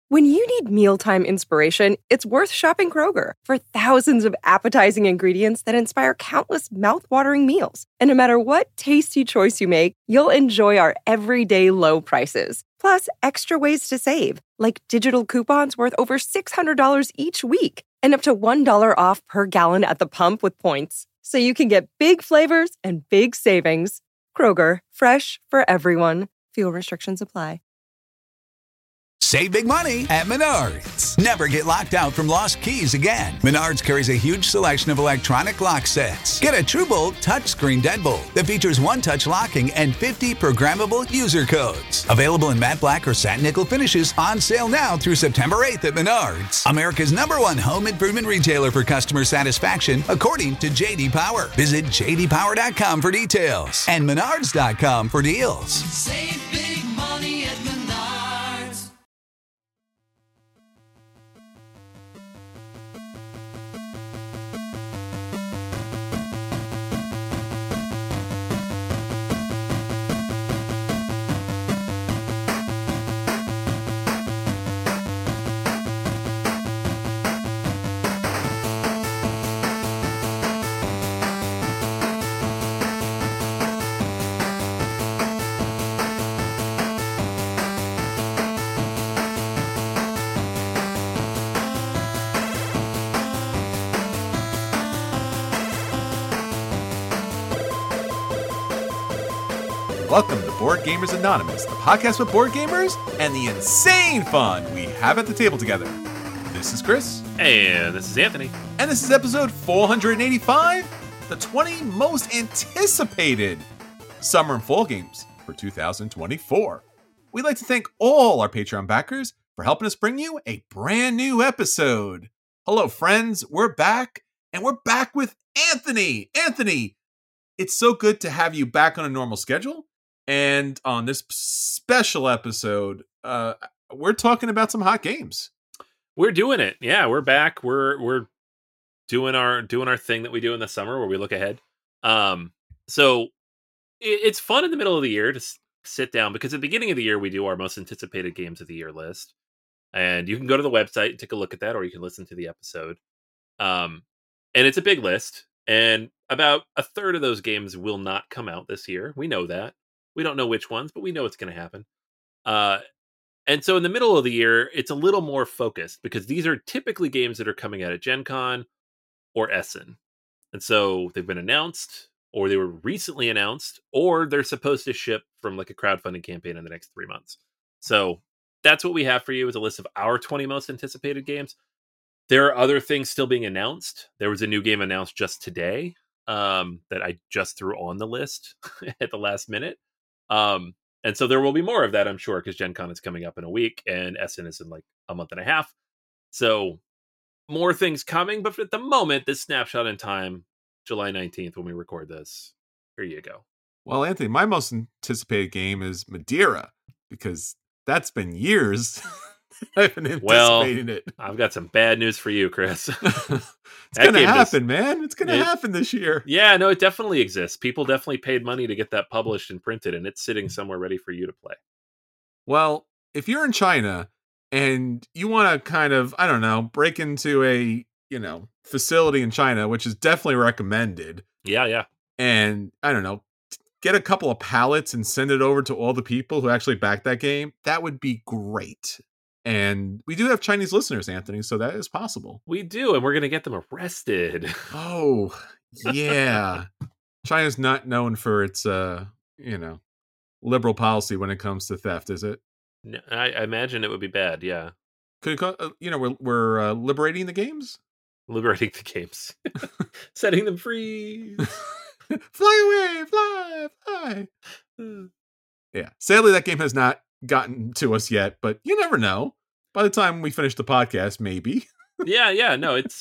When you need mealtime inspiration, it's worth shopping Kroger for thousands of appetizing ingredients that inspire countless mouthwatering meals. And no matter what tasty choice you make, you'll enjoy our everyday low prices. Plus, extra ways to save, like digital coupons worth over $600 each week and up to $1 off per gallon at the pump with points. So you can get big flavors and big savings. Kroger, fresh for everyone. Fuel restrictions apply. Save big money at Menards. Never get locked out from lost keys again. Menards carries a huge selection of electronic lock sets. Get a TrueBolt touchscreen deadbolt that features one-touch locking and 50 programmable user codes. Available in matte black or satin nickel finishes, on sale now through September 8th at Menards. America's #1 home improvement retailer for customer satisfaction, according to J.D. Power. Visit jdpower.com for details and menards.com for deals. Save big money at Menards. Welcome to Board Gamers Anonymous, the podcast with board gamers and the insane fun we have at the table together. This is Chris. And this is Anthony. And this is episode 485, the 20 most anticipated summer and fall games for 2024. We'd like to thank all our Patreon backers for helping us bring you a brand new episode. Hello, friends. We're back, and we're back with Anthony. Anthony, it's so good to have you back on a normal schedule. And on this special episode, we're talking about some hot games. We're doing it. Yeah, we're back. We're doing our thing that we do in the summer where we look ahead. So it's fun in the middle of the year to sit down, because at the beginning of the year we do our most anticipated games of the year list, and you can go to the website and take a look at that, or you can listen to the episode. And it's a big list, and about a third of those games will not come out this year. We know that. We don't know which ones, but we know it's going to happen. And so in the middle of the year, it's a little more focused, because these are typically games that are coming out at Gen Con or Essen. And so they've been announced, or they were recently announced, or they're supposed to ship from like a crowdfunding campaign in the next 3 months. So that's what we have for you, is a list of our 20 most anticipated games. There are other things still being announced. There was a new game announced just today that I just threw on the list at the last minute. And so there will be more of that, I'm sure, because Gen Con is coming up in a week and Essen is in like a month and a half. So more things coming, but at the moment, this snapshot in time, July 19th, when we record this, here you go. Well, Anthony, my most anticipated game is Madeira, because that's been years I've been anticipating it. I've got some bad news for you, Chris. It's going to happen, man. It's going to happen this year. Yeah, no, it definitely exists. People definitely paid money to get that published and printed, and it's sitting somewhere ready for you to play. Well, if you're in China and you want to kind of, I don't know, break into a, facility in China, which is definitely recommended. Yeah. And I don't know, get a couple of pallets and send it over to all the people who actually backed that game. That would be great. And we do have Chinese listeners, Anthony, so that is possible. We do, and we're going to get them arrested. Oh, yeah. China's not known for its, liberal policy when it comes to theft, is it? No, I imagine it would be bad, yeah. Could it we're liberating the games? Liberating the games. Setting them free. Fly away, fly. Yeah. Sadly, that game has not gotten to us yet, but you never know. By the time we finish the podcast, maybe. Yeah. No, it's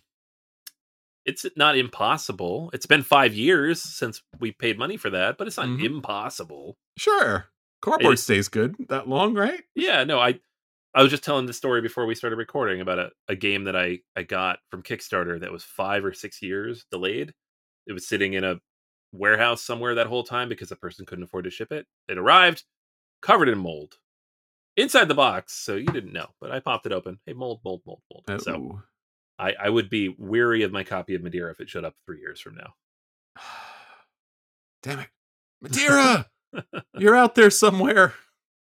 not impossible. It's been 5 years since we paid money for that, but it's not impossible. Sure. Cardboard stays good that long, right? Yeah, no, I was just telling the story before we started recording about a game that I got from Kickstarter that was 5 or 6 years delayed. It was sitting in a warehouse somewhere that whole time because the person couldn't afford to ship it. It arrived covered in mold. inside the box, so you didn't know, but I popped it open. Hey, mold. So Ooh. I would be weary of my copy of Madeira if it showed up 3 years from now. Damn it. Madeira! You're out there somewhere.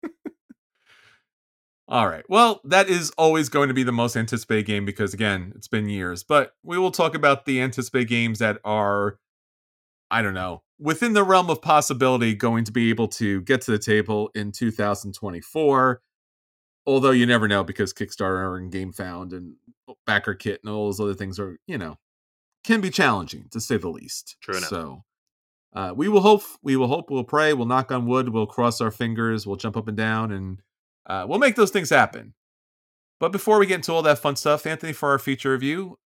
All right. Well, that is always going to be the most anticipated game because, again, it's been years. But we will talk about the anticipated games that are, I don't know, within the realm of possibility going to be able to get to the table in 2024. Although you never know because Kickstarter and GameFound and Backer Kit and all those other things are, can be challenging to say the least. True enough. So we will hope, we'll pray, we'll knock on wood, we'll cross our fingers, we'll jump up and down, and we'll make those things happen. But before we get into all that fun stuff, Anthony, for our feature review,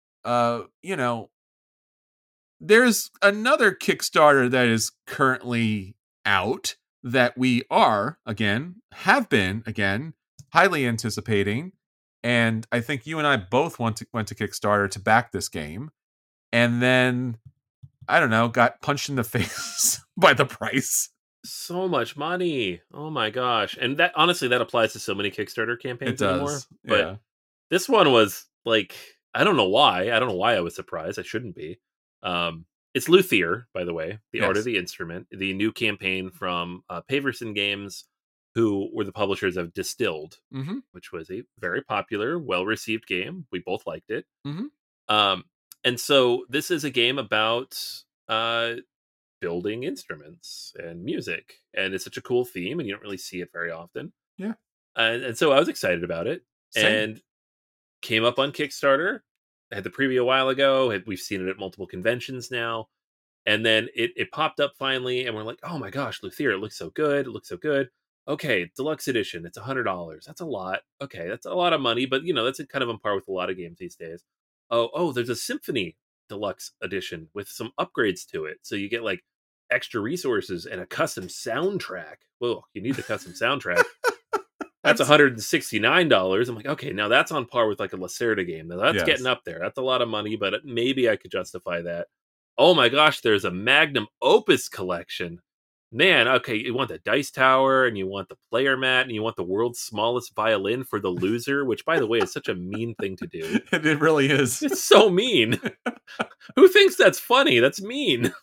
there's another Kickstarter that is currently out that we have been highly anticipating. And I think you and I both went to Kickstarter to back this game. And then, I don't know, got punched in the face by the price. So much money. Oh my gosh. And that honestly, that applies to so many Kickstarter campaigns anymore. But this one was like, I don't know why I was surprised. I shouldn't be. It's Luthier, by the way, the Art of the Instrument, the new campaign from Paverson Games, who were the publishers of Distilled, which was a very popular, well-received game. We both liked it. And so this is a game about building instruments and music. And it's such a cool theme, and you don't really see it very often. Yeah. And so I was excited about it. Same. And came up on Kickstarter. I had the preview a while ago. We've seen it at multiple conventions now. And then it popped up finally, and we're like, oh my gosh, Luthier, it looks so good. Okay, deluxe edition, it's $100. That's a lot. Okay, that's a lot of money, but that's kind of on par with a lot of games these days. Oh, there's a Symphony deluxe edition with some upgrades to it. So you get like extra resources and a custom soundtrack. Whoa, you need the custom soundtrack. That's $169. I'm like, okay, now that's on par with like a Lacerda game. Now that's getting up there. That's a lot of money, but maybe I could justify that. Oh my gosh, there's a Magnum Opus collection. Man, okay, you want the Dice Tower, and you want the player mat, and you want the world's smallest violin for the loser, which, by the way, is such a mean thing to do. It really is. It's so mean. Who thinks that's funny? That's mean.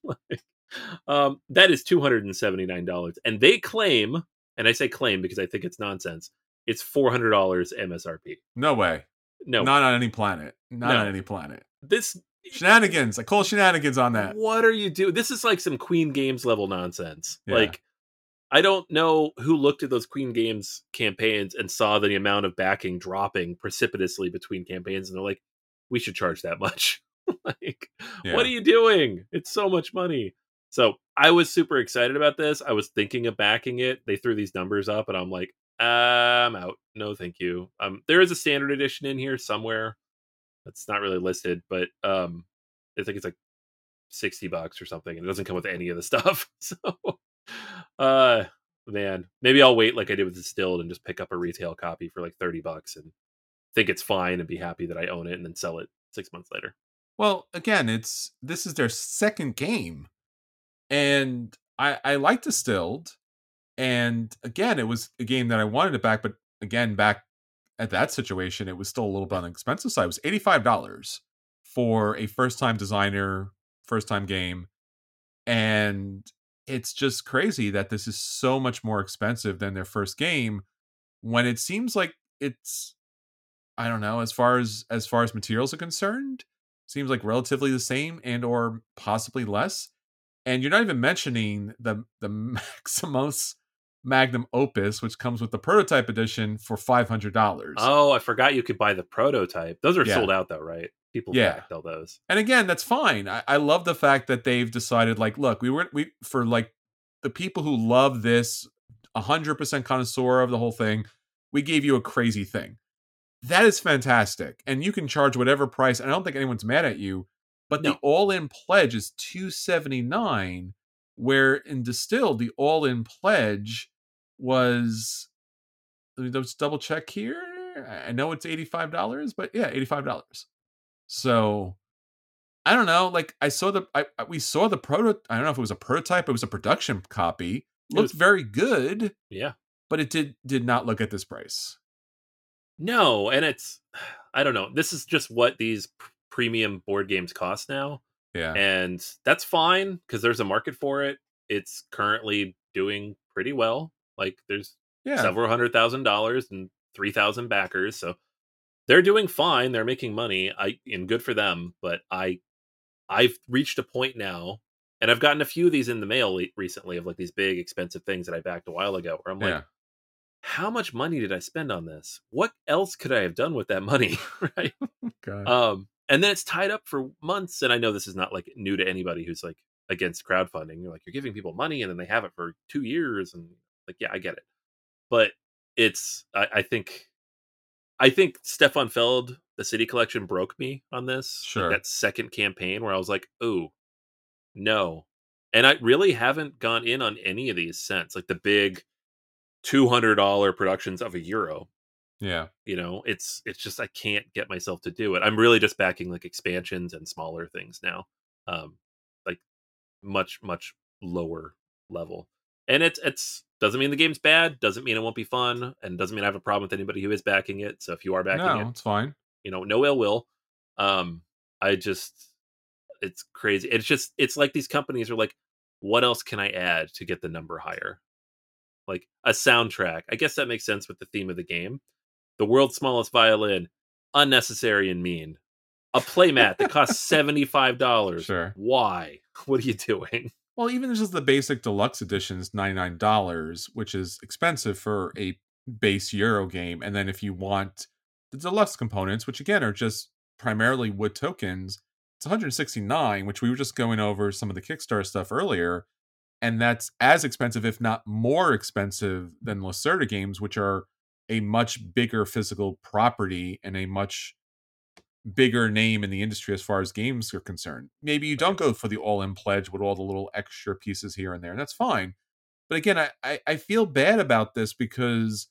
That is $279. And they claim, and I say claim because I think it's nonsense, it's $400 MSRP. No way. No. Not on any planet. Not on any planet. This... Shenanigans. I call shenanigans on that. What are you doing? This is like some Queen Games level nonsense. Yeah. Like, I don't know who looked at those Queen Games campaigns and saw the amount of backing dropping precipitously between campaigns, and they're like, we should charge that much. Like, what are you doing? It's so much money. So I was super excited about this. I was thinking of backing it. They threw these numbers up, and I'm like, I'm out. No, thank you. There is a standard edition in here somewhere. That's not really listed, but I think it's like $60 or something, and it doesn't come with any of the stuff. So, man, maybe I'll wait like I did with Distilled and just pick up a retail copy for like $30 and think it's fine and be happy that I own it and then sell it 6 months later. Well, again, this is their second game, and I like Distilled, and again, it was a game that I wanted to back, but again, back at that situation, it was still a little bit on the expensive side. It was $85 for a first-time designer, first-time game. And it's just crazy that this is so much more expensive than their first game when it seems like it's, I don't know, as far as materials are concerned, seems like relatively the same and or possibly less. And you're not even mentioning the Maximus Magnum Opus, which comes with the prototype edition for $500. Oh, I forgot you could buy the prototype. Those are sold out though, right? People backed all those. And again, that's fine. I love the fact that they've decided, like, look, we for like the people who love this 100% connoisseur of the whole thing, we gave you a crazy thing. That is fantastic. And you can charge whatever price. And I don't think anyone's mad at you, but the all-in pledge is $279, where in Distilled, the all-in pledge was, let me just double check here. I know it's $85, but yeah, $85. So I don't know. Like we saw the prototype. I don't know if it was a prototype. It was a production copy. Looked very good. Yeah. but it did not look at this price. No, and it's I don't know. This is just what these premium board games cost now, Yeah. and that's fine because there's a market for it. It's currently doing pretty well. Like there's Yeah. several $100,000 and 3,000 backers, so they're doing fine. They're making money. And good for them. But I've reached a point now, and I've gotten a few of these in the mail recently of like these big expensive things that I backed a while ago. Where I'm like, Yeah. how much money did I spend on this? What else could I have done with that money? Right. God. And then it's tied up for months. And I know this is not like new to anybody who's like against crowdfunding. You're like, you're giving people money and then they have it for 2 years. And like, yeah, I get it. But it's, I think Stefan Feld, the City Collection, broke me on this. Sure. Like that second campaign where I was like, oh, no. And I really haven't gone in on any of these since. Like the big $200 productions of €1. Yeah. You know, it's just I can't get myself to do it. I'm really just backing like expansions and smaller things now. Like much lower level. And it's doesn't mean the game's bad, doesn't mean it won't be fun, and doesn't mean I have a problem with anybody who is backing it. So if you are backing No, it, it's fine. you know, no ill will. I just it's crazy. It's like these companies are like, what else can I add to get the number higher? Like a soundtrack. I guess that makes sense with the theme of the game. The world's smallest violin, unnecessary and mean. A playmat that costs $75. Sure. Why? What are you doing? Well, even just the basic deluxe edition's $99, which is expensive for a base Euro game. And then if you want the deluxe components, which again are just primarily wood tokens, it's $169, which we were just going over some of the Kickstarter stuff earlier. And that's as expensive, if not more expensive, than Lacerda games, which are a much bigger physical property and a much bigger name in the industry as far as games are concerned. Maybe you don't go for the all-in pledge with all the little extra pieces here and there, and that's fine. But again, I feel bad about this because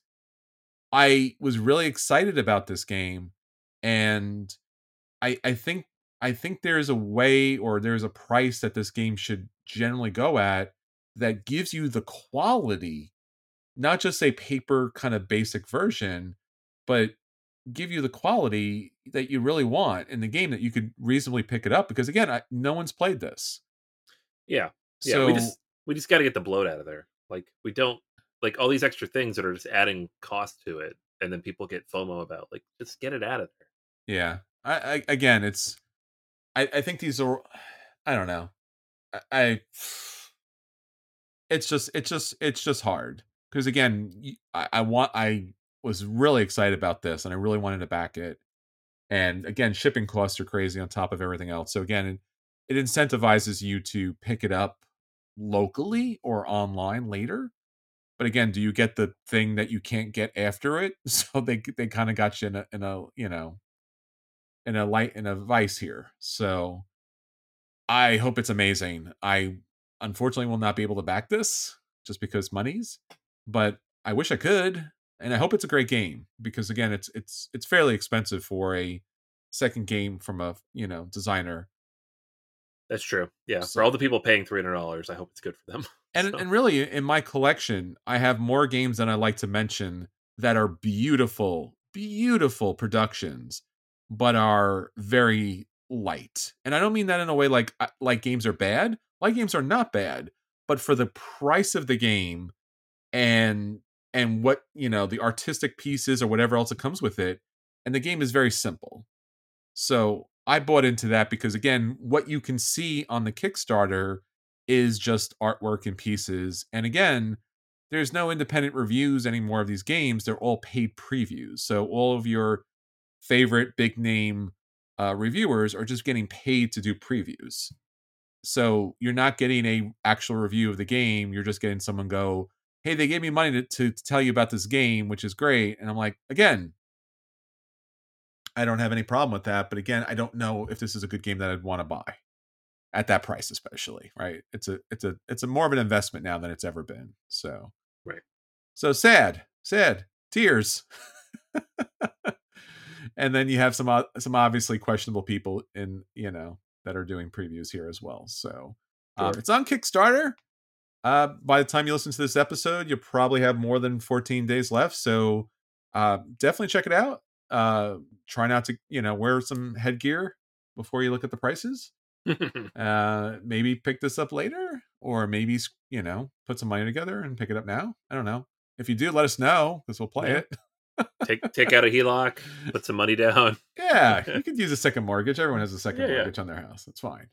I was really excited about this game, and I think there's a way or there's a price that this game should generally go at that gives you the quality, not just a paper kind of basic version, but give you the quality that you really want in the game that you could reasonably pick it up. Because again, no one's played this. Yeah. So We just got to get the bloat out of there. Like we don't like all these extra things that are just adding cost to it, and then people get FOMO about. Like, just get it out of there. yeah, I again, I think these are, I don't know, it's just hard because again, I was really excited about this and I really wanted to back it, and again, shipping costs are crazy on top of everything else. So again, it incentivizes you to pick it up locally or online later. But again, do you get the thing that you can't get after it? So they kind of got you in a you know in a vice here. So I hope it's amazing. I unfortunately will not be able to back this just because money's, but I wish I could, and I hope it's a great game because again, it's fairly expensive for a second game from a designer. That's true. Yeah, So- for all the people paying $300, I hope it's good for them. And So, and really, in my collection, I have more games than I like to mention that are beautiful, beautiful productions, but are very light. And I don't mean that in a way like games are bad. Light games are not bad, but for the price of the game and what the artistic pieces or whatever else that comes with it, and the game is very simple. So I bought into that because again, what you can see on the Kickstarter is just artwork and pieces. And again, there's no independent reviews anymore of these games. They're all paid previews. So all of your favorite big name reviewers are just getting paid to do previews. So you're not getting a actual review of the game. You're just getting someone go, hey, they gave me money to tell you about this game, which is great. And I'm like, again, I don't have any problem with that. But again, I don't know if this is a good game that I'd want to buy at that price, especially, right? It's a more of an investment now than it's ever been. So, right. So sad tears. And then you have some obviously questionable people in, that are doing previews here as well. So Sure. it's on Kickstarter. By the time you listen to this episode, you'll probably have more than 14 days left. So definitely check it out. Try not to, wear some headgear before you look at the prices. Maybe pick this up later, or maybe, put some money together and pick it up now. I don't know. If you do, let us know, because we'll play it. Take out a HELOC, put some money down. Yeah, you could use a second mortgage. Everyone has a second mortgage on their house. That's fine.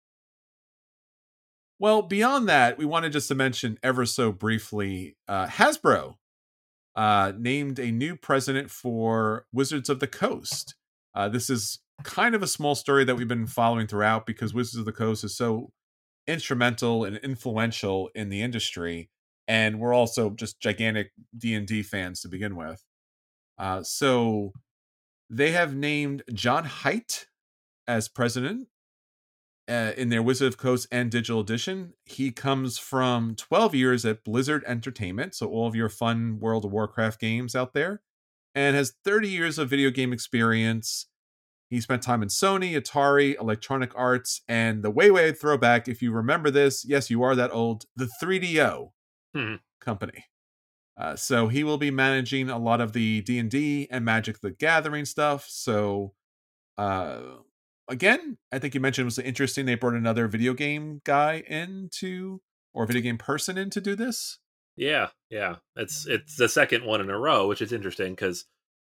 Well, beyond that, we wanted just to mention ever so briefly, Hasbro named a new president for Wizards of the Coast. This is kind of a small story that we've been following throughout, because Wizards of the Coast is so instrumental and influential in the industry, and we're also just gigantic D&D fans to begin with. So they have named John Haidt as president in their Wizard of the Coast and Digital Edition. He comes from 12 years at Blizzard Entertainment, so all of your fun World of Warcraft games out there, and has 30 years of video game experience. He spent time in Sony, Atari, Electronic Arts, and the way throwback, if you remember this, yes, you are that old, the 3DO company. So he will be managing a lot of the D&D and Magic the Gathering stuff. So, again, I think you mentioned it was interesting they brought another video game guy or video game person in to do this. Yeah. It's the second one in a row, which is interesting because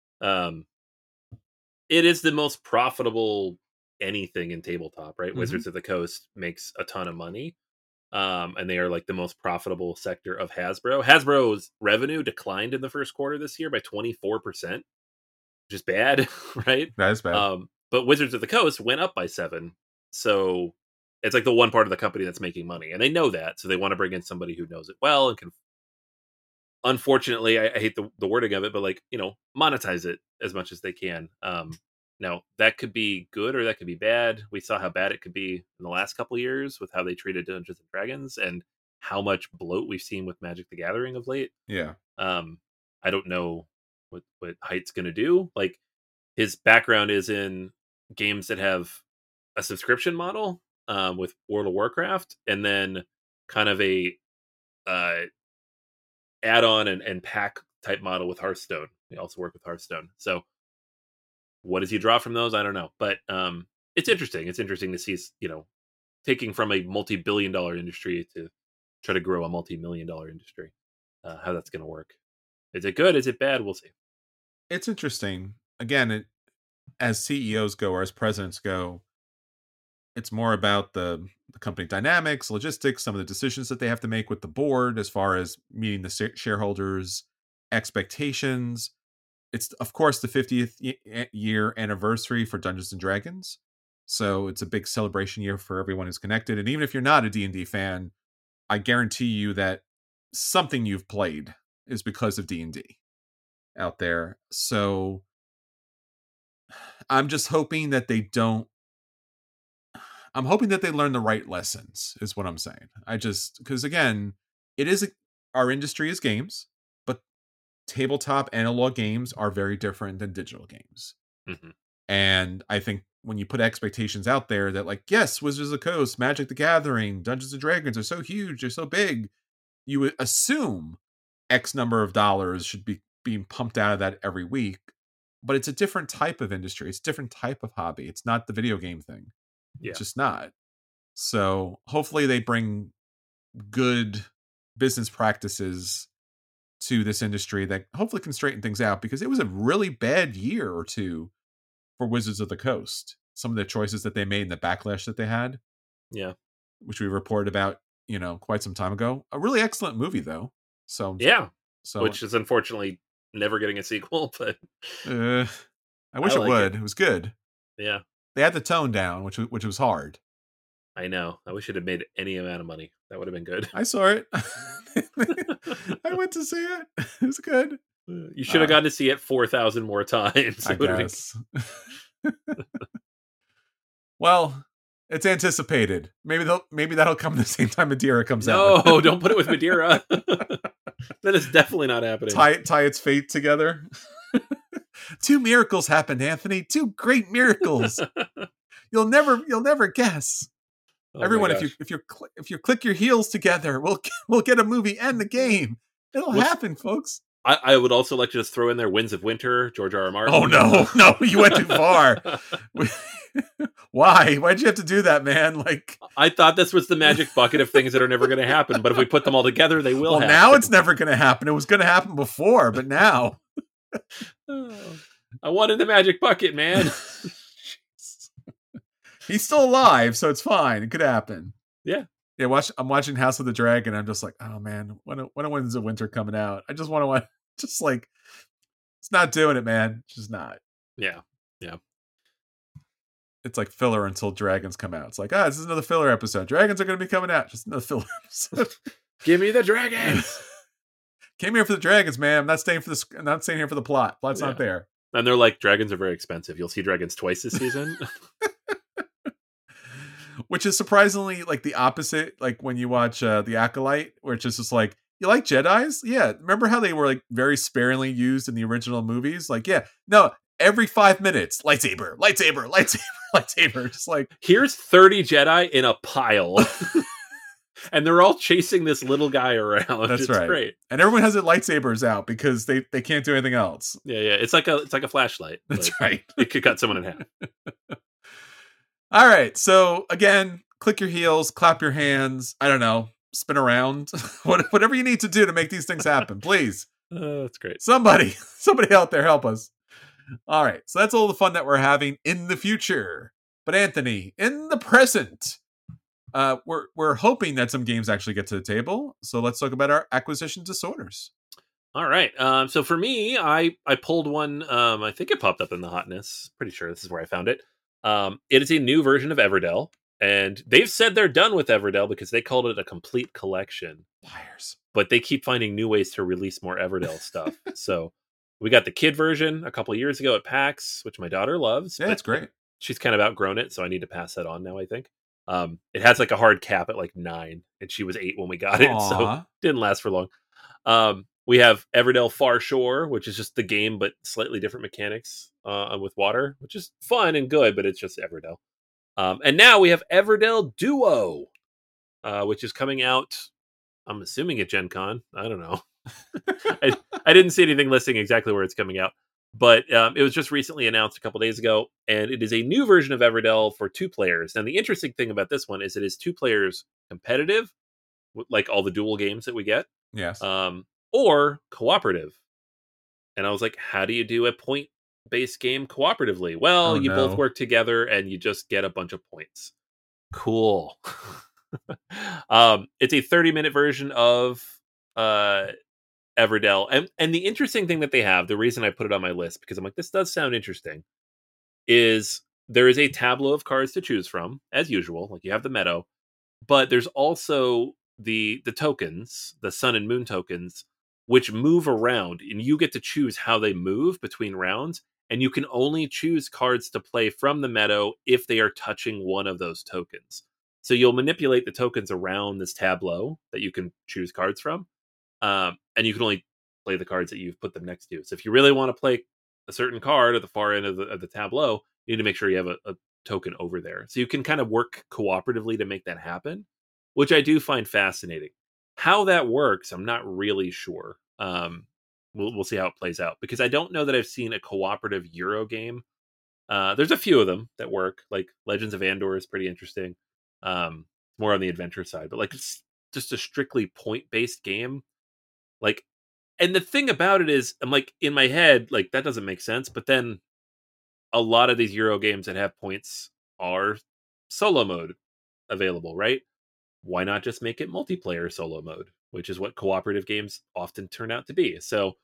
it is the most profitable anything in tabletop, right? Mm-hmm. Wizards of the Coast makes a ton of money. And they are like the most profitable sector of Hasbro. Hasbro's revenue declined in the first quarter this year by 24%, which is bad, right? That is bad. But Wizards of the Coast went up by 7%. So it's like the one part of the company that's making money. And they know that. So they want to bring in somebody who knows it well and can, unfortunately, I hate the wording of it, but monetize it as much as they can. Now, that could be good or that could be bad. We saw how bad it could be in the last couple of years with how they treated Dungeons and Dragons and how much bloat we've seen with Magic the Gathering of late. Yeah. I don't know what Haidt's going to do. Like, his background is in games that have a subscription model with World of Warcraft, and then kind of a add-on and pack type model with Hearthstone. We also work with Hearthstone. So what does he draw from those? I don't know. But it's interesting. It's interesting to see, taking from a multi-billion-dollar industry to try to grow a multi-million-dollar industry, how that's going to work. Is it good? Is it bad? We'll see. It's interesting. Again, as CEOs go or as presidents go, it's more about the company dynamics, logistics, some of the decisions that they have to make with the board as far as meeting the shareholders' expectations. It's, of course, the 50th year anniversary for Dungeons and Dragons. So it's a big celebration year for everyone who's connected. And even if you're not a D&D fan, I guarantee you that something you've played is because of D&D out there. So I'm just hoping that I'm hoping that they learn the right lessons, is what I'm saying. Because again, our industry is games, but tabletop analog games are very different than digital games. Mm-hmm. And I think when you put expectations out there that, like, yes, Wizards of the Coast, Magic the Gathering, Dungeons and Dragons are so huge, they're so big, you would assume X number of dollars should be being pumped out of that every week. But it's a different type of industry. It's a different type of hobby. It's not the video game thing. Yeah. It's just not. So hopefully they bring good business practices to this industry that hopefully can straighten things out, because it was a really bad year or two for Wizards of the Coast. Some of the choices that they made and the backlash that they had. Yeah. Which we reported about, quite some time ago. A really excellent movie, though. So yeah. Which is unfortunately never getting a sequel, but I wish it would. It was good. Yeah. They had the tone down, which was hard. I know. I wish it had made any amount of money. That would have been good. I saw it. I went to see it. It was good. You should have gotten to see it 4,000 more times. I guess. Well, it's anticipated. Maybe that'll come the same time Madeira comes out. No, don't put it with Madeira. That is definitely not happening. Tie its fate together. 2 miracles happened, Anthony. 2 great miracles. You'll never guess. Oh my Everyone, gosh. if you click your heels together, we'll get a movie and the game. It'll Which- happen, folks. I would also like to just throw in there Winds of Winter, George R. R. Martin. Oh no, you went too far. Why? Why'd you have to do that, man? Like, I thought this was the magic bucket of things that are never going to happen, but if we put them all together, they will well, happen. now it's never going to happen. It was going to happen before, but now. I wanted the magic bucket, man. He's still alive, so it's fine. It could happen. Yeah. Yeah, I'm watching House of the Dragon. I'm just like, oh man, when's the winter coming out? I just want to just like, it's not doing it, man. It's just not. Yeah. It's like filler until dragons come out. It's like, this is another filler episode. Dragons are going to be coming out. Just another filler episode. Give me the dragons. Came here for the dragons, man. I'm not staying here for the plot. Plot's Yeah. not there. And they're like, dragons are very expensive. You'll see dragons twice this season. Which is surprisingly like the opposite. Like when you watch The Acolyte, which is just like, you like Jedis? Yeah. Remember how they were like very sparingly used in the original movies? Like, yeah, no, every 5 minutes, lightsaber. Just like, Here's 30 Jedi in a pile. And they're all chasing this little guy around. That's it's right. Great. And everyone has their lightsabers out because they can't do anything else. Yeah. It's like a flashlight. That's Like, right. It could cut someone in half. All right. So again, click your heels, clap your hands. I don't know, spin around, whatever you need to do to make these things happen. Please, That's great. somebody out there, help us. All right. So that's all the fun that we're having in the future. But Anthony, in the present, we're hoping that some games actually get to the table. So let's talk about our acquisition disorders. All right. So for me, I pulled one. I think it popped up in the hotness. Pretty sure this is where I found it. It is a new version of Everdell, and they've said they're done with Everdell because they called it a complete collection. Liars. But they keep finding new ways to release more Everdell stuff. So we got the kid version a couple of years ago at PAX, which my daughter loves. Yeah, but it's great. She's kind of outgrown it, so I need to pass that on now, I think. It has like a hard cap at like 9, and she was 8 when we got it, so Aw. didn't last for long. We have Everdell Far Shore, which is just the game, but slightly different mechanics with water, which is fun and good, but it's just Everdell. And now we have Everdell Duo, which is coming out, I'm assuming at Gen Con. I don't know. I didn't see anything listing exactly where it's coming out, but it was just recently announced a couple days ago, and it is a new version of Everdell for 2 players. And the interesting thing about this one is it is 2 players competitive, like all the dual games that we get. Yes. Or cooperative. And I was like, how do you do a point-based game cooperatively? Well, you both work together and you just get a bunch of points. Cool. It's a 30-minute version of Everdell. And the interesting thing that they have, the reason I put it on my list, because I'm like, this does sound interesting, is there is a tableau of cards to choose from, as usual. Like you have the meadow, but there's also the tokens, the sun and moon tokens, which move around, and you get to choose how they move between rounds, and you can only choose cards to play from the meadow if they are touching one of those tokens. So you'll manipulate the tokens around this tableau that you can choose cards from, and you can only play the cards that you've put them next to. So if you really want to play a certain card at the far end of the tableau, you need to make sure you have a token over there. So you can kind of work cooperatively to make that happen, which I do find fascinating. How that works, I'm not really sure. We'll see how it plays out, because I don't know that I've seen a cooperative Euro game. There's a few of them that work, like Legends of Andor is pretty interesting. More on the adventure side, but like it's just a strictly point-based game. Like, and the thing about it is, I'm like, in my head, like that doesn't make sense. But then a lot of these Euro games that have points are solo mode available, right? Why not just make it multiplayer solo mode, which is what cooperative games often turn out to be. So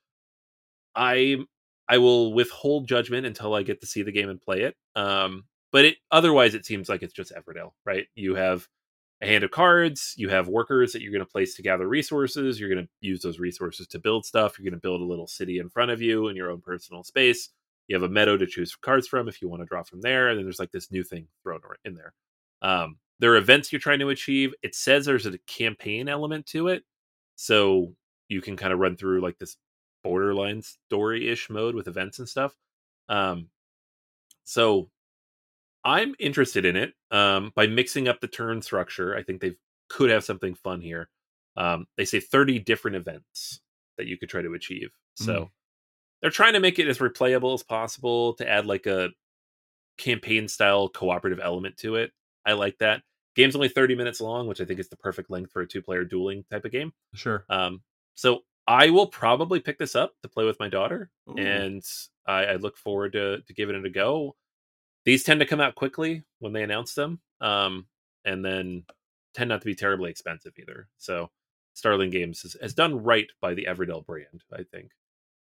I will withhold judgment until I get to see the game and play it. But otherwise it seems like it's just Everdell, right? You have a hand of cards, you have workers that you're going to place to gather resources, you're going to use those resources to build stuff, you're going to build a little city in front of you in your own personal space. You have a meadow to choose cards from if you want to draw from there, and then there's like this new thing thrown in there. There are events you're trying to achieve. It says there's a campaign element to it, so you can kind of run through like this borderline story-ish mode with events and stuff. So I'm interested in it. By mixing up the turn structure, I think they could have something fun here. They say 30 different events that you could try to achieve. So they're trying to make it as replayable as possible to add like a campaign style cooperative element to it. I like that. Game's only 30 minutes long, which I think is the perfect length for a 2-player dueling type of game. Sure. So I will probably pick this up to play with my daughter, Ooh. and I look forward to giving it a go. These tend to come out quickly when they announce them, and then tend not to be terribly expensive either. So Starling Games has done right by the Everdell brand, I think.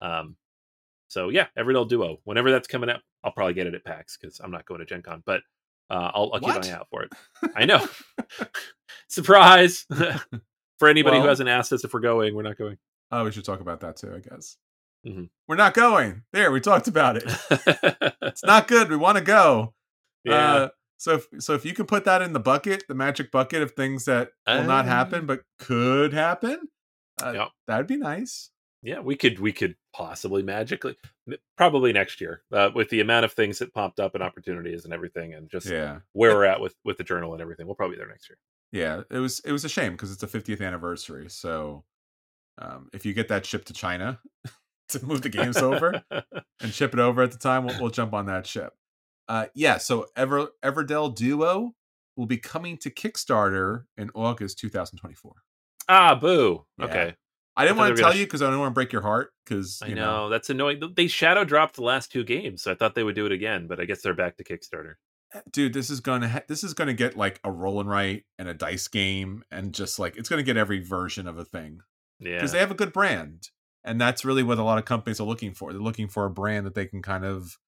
So yeah, Everdell Duo. Whenever that's coming out, I'll probably get it at PAX because I'm not going to Gen Con, but I'll keep an eye out for it. I know. Surprise! For anybody who hasn't asked us if we're going, we're not going. Oh, we should talk about that too, I guess. Mm-hmm. We're not going. There, we talked about it. It's not good. We want to go. Yeah. So if you can put that in the bucket, the magic bucket of things that will not happen but could happen, that'd be nice. Yeah, we could possibly magically, probably next year, with the amount of things that popped up and opportunities and everything, and just where we're at with the journal and everything. We'll probably be there next year. Yeah, it was a shame because it's a 50th anniversary. So if you get that shipped to China to move the games over and ship it over at the time, we'll jump on that ship. So Everdell Duo will be coming to Kickstarter in August 2024. Ah, boo. Yeah. Okay. I didn't want to tell you because I don't want to break your heart. Because I know that's annoying. They shadow dropped the last 2 games, so I thought they would do it again, but I guess they're back to Kickstarter. Dude, this is gonna get like a roll and write and a dice game, and just like it's gonna get every version of a thing. Yeah, because they have a good brand, and that's really what a lot of companies are looking for. They're looking for a brand that they can kind of,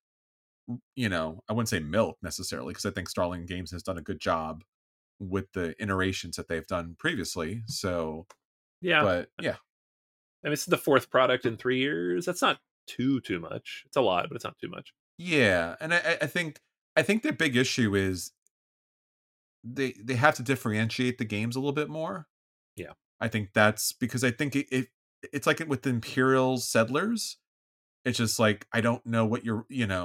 I wouldn't say milk necessarily, because I think Starling Games has done a good job with the iterations that they've done previously. So yeah, but yeah. I mean, it's the 4th product in 3 years. That's not too much. It's a lot, but it's not too much. Yeah, and I think their big issue is they have to differentiate the games a little bit more. Yeah, I think that's because I think it's like with Imperial Settlers. It's just like I don't know what I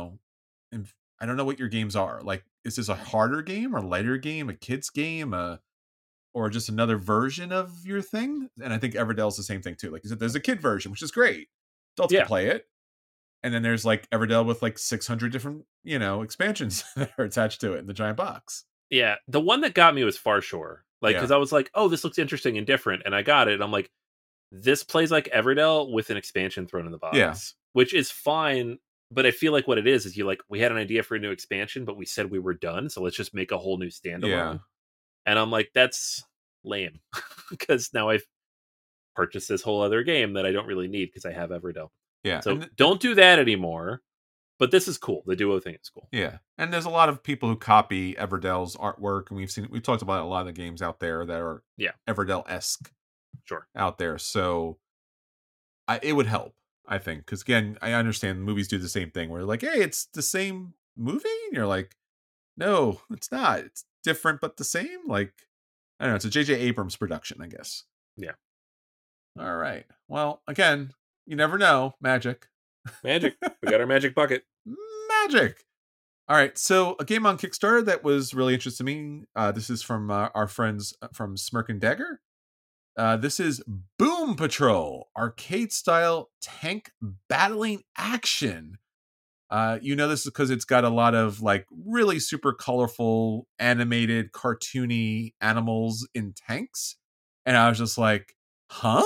don't know what your games are. Like, is this a harder game or lighter game, a kid's game, or just another version of your thing? And I think Everdell's the same thing too. Like you said, there's a kid version, which is great. Adults can play it. And then there's like Everdell with like 600 different, expansions that are attached to it in the giant box. Yeah. The one that got me was Farshore. Like, because I was like, oh, this looks interesting and different. And I got it. And I'm like, this plays like Everdell with an expansion thrown in the box. Yeah. Which is fine. But I feel like what it is we had an idea for a new expansion, but we said we were done. So let's just make a whole new standalone. Yeah. And I'm like, that's lame. Because now I've purchased this whole other game that I don't really need because I have Everdell. Yeah. So don't do that anymore. But this is cool. The Duo thing is cool. Yeah. And there's a lot of people who copy Everdell's artwork. And we've talked about a lot of the games out there that are Everdell-esque out there. So it would help, I think. Because again, I understand movies do the same thing where they're like, hey, it's the same movie. And you're like, no, it's not. It's different, but the same. Like, I don't know. It's a J.J. Abrams production, I guess. Yeah. All right. Well, again, you never know. Magic. We got our magic bucket. Magic. All right. So a game on Kickstarter that was really interesting to me. This is from our friends from Smirk and Dagger. This is Boom Patrol, arcade style tank battling action. This is because it's got a lot of like really super colorful, animated, cartoony animals in tanks. And I was just like, huh?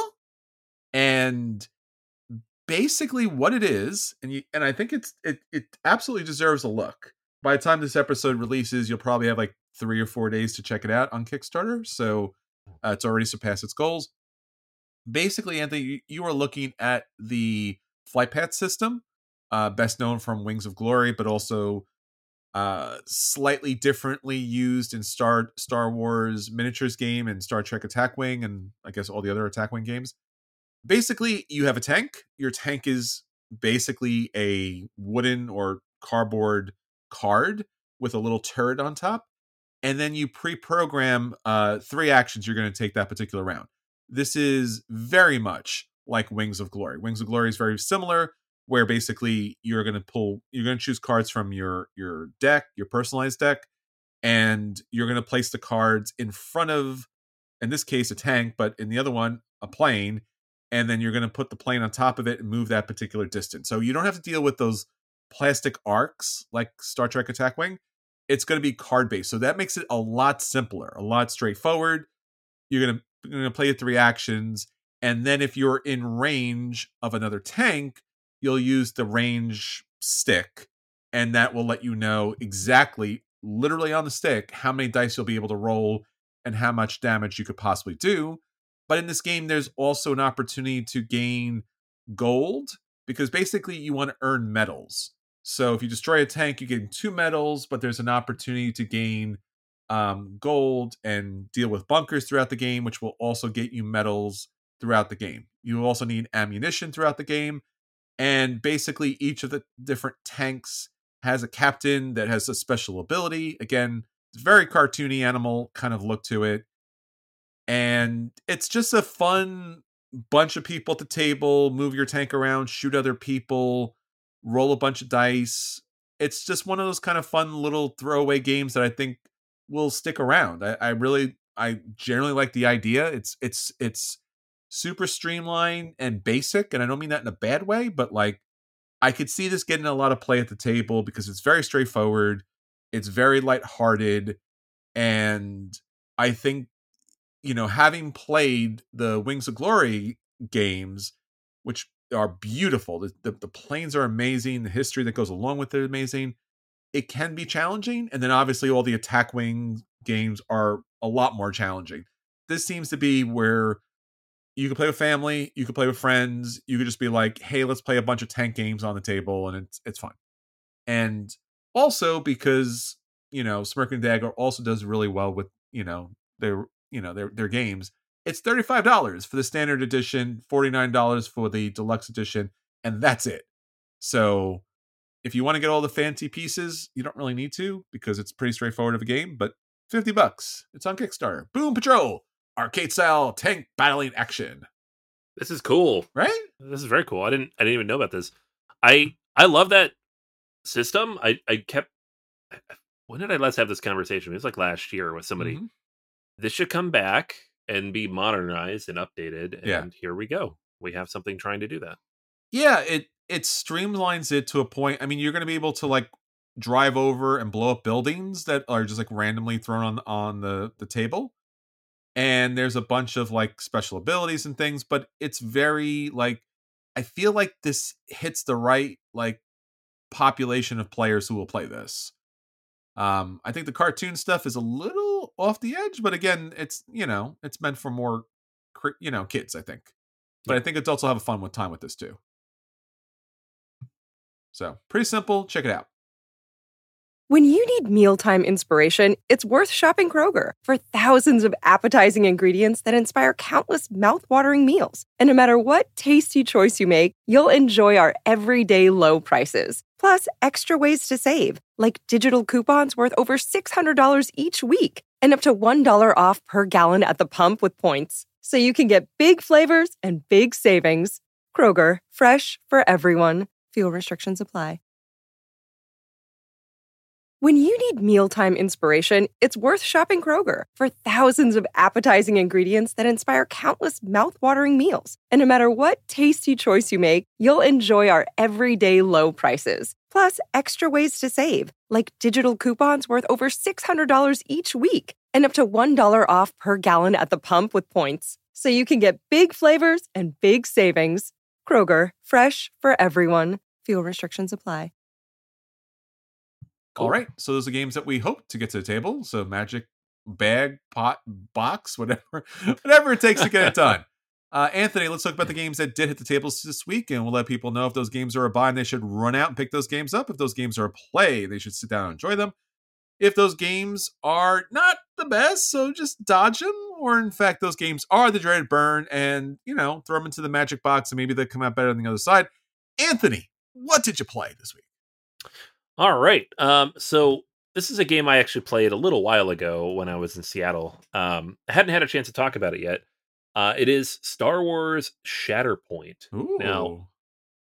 And basically what it is, and I think it absolutely deserves a look. By the time this episode releases, you'll probably have like 3 or 4 days to check it out on Kickstarter. So it's already surpassed its goals. Basically, Anthony, you are looking at the flight path system, best known from Wings of Glory, but also slightly differently used in Star Wars miniatures game and Star Trek Attack Wing, and I guess all the other Attack Wing games. Basically, you have a tank. Your tank is basically a wooden or cardboard card with a little turret on top. And then you pre-program 3 actions you're going to take that particular round. This is very much like Wings of Glory. Wings of Glory is very similar, where basically you're going to choose cards from your deck, your personalized deck, and you're going to place the cards in front of, in this case, a tank, but in the other one, a plane, and then you're going to put the plane on top of it and move that particular distance. So you don't have to deal with those plastic arcs like Star Trek Attack Wing. It's going to be card-based. So that makes it a lot simpler, a lot straightforward. You're going to play it 3 actions, and then if you're in range of another tank, you'll use the range stick, and that will let you know exactly, literally on the stick, how many dice you'll be able to roll and how much damage you could possibly do. But in this game, there's also an opportunity to gain gold, because basically you want to earn medals. So if you destroy a tank, you gain 2 medals, but there's an opportunity to gain gold and deal with bunkers throughout the game, which will also get you medals throughout the game. You will also need ammunition throughout the game. And basically each of the different tanks has a captain that has a special ability. Again, it's very cartoony animal kind of look to it. And it's just a fun bunch of people at the table, move your tank around, shoot other people, roll a bunch of dice. It's just one of those kind of fun little throwaway games that I think will stick around. I generally like the idea. It's super streamlined and basic, and I don't mean that in a bad way, but like I could see this getting a lot of play at the table because it's very straightforward, it's very lighthearted, and I think, you know, having played the Wings of Glory games, which are beautiful, the planes are amazing, the history that goes along with it is amazing, it can be challenging, and then obviously all the Attack Wing games are a lot more challenging. This seems to be where you can play with family, you can play with friends, you could just be like, hey, let's play a bunch of tank games on the table, and it's fun. And also because, you know, Smirking Dagger also does really well with, their games. It's $35 for the standard edition, $49 for the deluxe edition, and that's it. So if you want to get all the fancy pieces, you don't really need to, because it's pretty straightforward of a game, but $50. It's on Kickstarter. Boom Patrol, arcade style tank battling action. This is cool, right? This is very cool. I didn't even know about this. I love that system. I kept. When did I last have this conversation? It was like last year with somebody. Mm-hmm. This should come back and be modernized and updated. And here we go. We have something trying to do that. Yeah, it streamlines it to a point. I mean, you're going to be able to like drive over and blow up buildings that are just like randomly thrown on the table. And there's a bunch of like special abilities and things, but it's very like, I feel like this hits the right like population of players who will play this. I think the cartoon stuff is a little off the edge, but again, it's meant for more kids, I think. But I think adults will have a fun time with this too. So pretty simple. Check it out. When you need mealtime inspiration, it's worth shopping Kroger for thousands of appetizing ingredients that inspire countless mouthwatering meals. And no matter what tasty choice you make, you'll enjoy our everyday low prices. Plus, extra ways to save, like digital coupons worth over $600 each week and up to $1 off per gallon at the pump with points. So you can get big flavors and big savings. Kroger, fresh for everyone. Fuel restrictions apply. When you need mealtime inspiration, it's worth shopping Kroger for thousands of appetizing ingredients that inspire countless mouthwatering meals. And no matter what tasty choice you make, you'll enjoy our everyday low prices. Plus, extra ways to save, like digital coupons worth over $600 each week and up to $1 off per gallon at the pump with points. So you can get big flavors and big savings. Kroger, fresh for everyone. Fuel restrictions apply. Cool. All right, so those are games that we hope to get to the table. So Magic, bag, pot, box, whatever it takes to get it done. Anthony, let's talk about the games that did hit the tables this week, and we'll let people know if those games are a buy and they should run out and pick those games up. If those games are a play, they should sit down and enjoy them. If those games are not the best, so just dodge them. Or in fact, those games are the dreaded burn, and throw them into the Magic box, and maybe they'll come out better on the other side. Anthony, what did you play this week? All right. So this is a game I actually played a little while ago when I was in Seattle. I hadn't had a chance to talk about it yet. It is Star Wars Shatterpoint. Ooh. Now,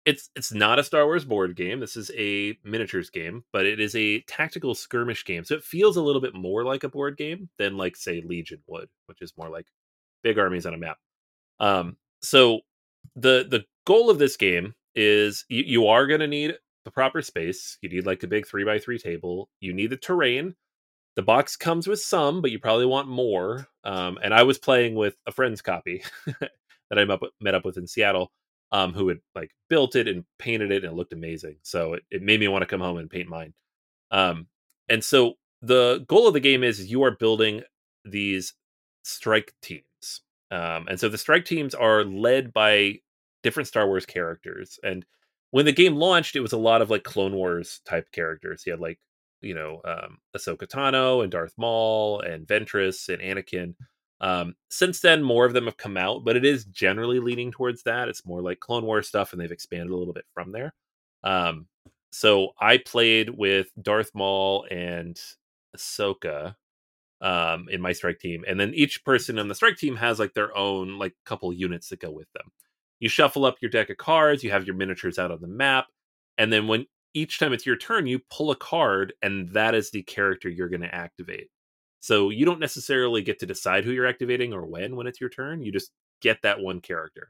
It's not a Star Wars board game. This is a miniatures game, but it is a tactical skirmish game. So it feels a little bit more like a board game than like say Legion would, which is more like big armies on a map. So the goal of this game is you are going to need the proper space. You need like a big 3x3 table. You need the terrain. The box comes with some, but you probably want more. And I was playing with a friend's copy that I met up with in Seattle, who had like built it and painted it, and it looked amazing. So it made me want to come home and paint mine. And so the goal of the game is you are building these strike teams. And so the strike teams are led by different Star Wars characters. And when the game launched, it was a lot of like Clone Wars type characters. You had like, Ahsoka Tano and Darth Maul and Ventress and Anakin. Since then, more of them have come out, but it is generally leaning towards that. It's more like Clone Wars stuff, and they've expanded a little bit from there. So I played with Darth Maul and Ahsoka in my strike team, and then each person on the strike team has like their own like couple units that go with them. You shuffle up your deck of cards, you have your miniatures out on the map, and then when each time it's your turn, you pull a card, and that is the character you're going to activate. So you don't necessarily get to decide who you're activating or when it's your turn. You just get that one character.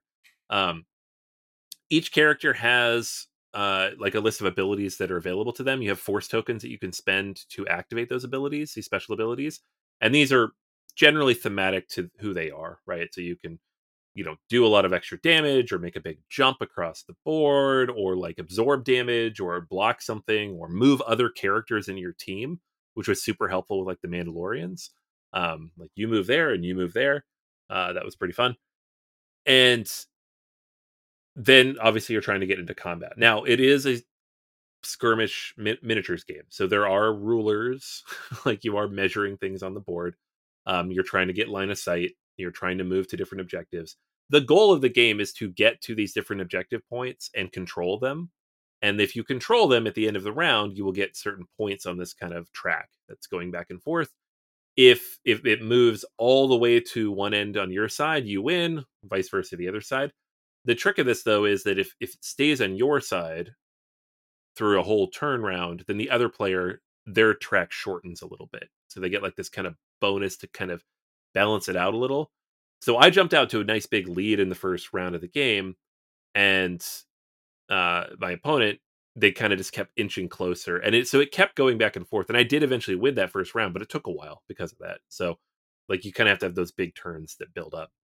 Each character has like a list of abilities that are available to them. You have force tokens that you can spend to activate those abilities, these special abilities. And these are generally thematic to who they are, right? So you can, do a lot of extra damage or make a big jump across the board or like absorb damage or block something or move other characters in your team, which was super helpful with like the Mandalorians. Like you move there and you move there. That was pretty fun. And then obviously you're trying to get into combat. Now it is a skirmish miniatures game. So there are rulers, like you are measuring things on the board. You're trying to get line of sight. You're trying to move to different objectives. The goal of the game is to get to these different objective points and control them. And if you control them at the end of the round, you will get certain points on this kind of track that's going back and forth. If it moves all the way to one end on your side, you win, vice versa the other side. The trick of this, though, is that if it stays on your side through a whole turn round, then the other player, their track shortens a little bit. So they get like this kind of bonus to kind of balance it out a little. So I jumped out to a nice big lead in the first round of the game, and my opponent, they kind of just kept inching closer, and it kept going back and forth. And I did eventually win that first round, but it took a while because of that. So like you kind of have to have those big turns that build up.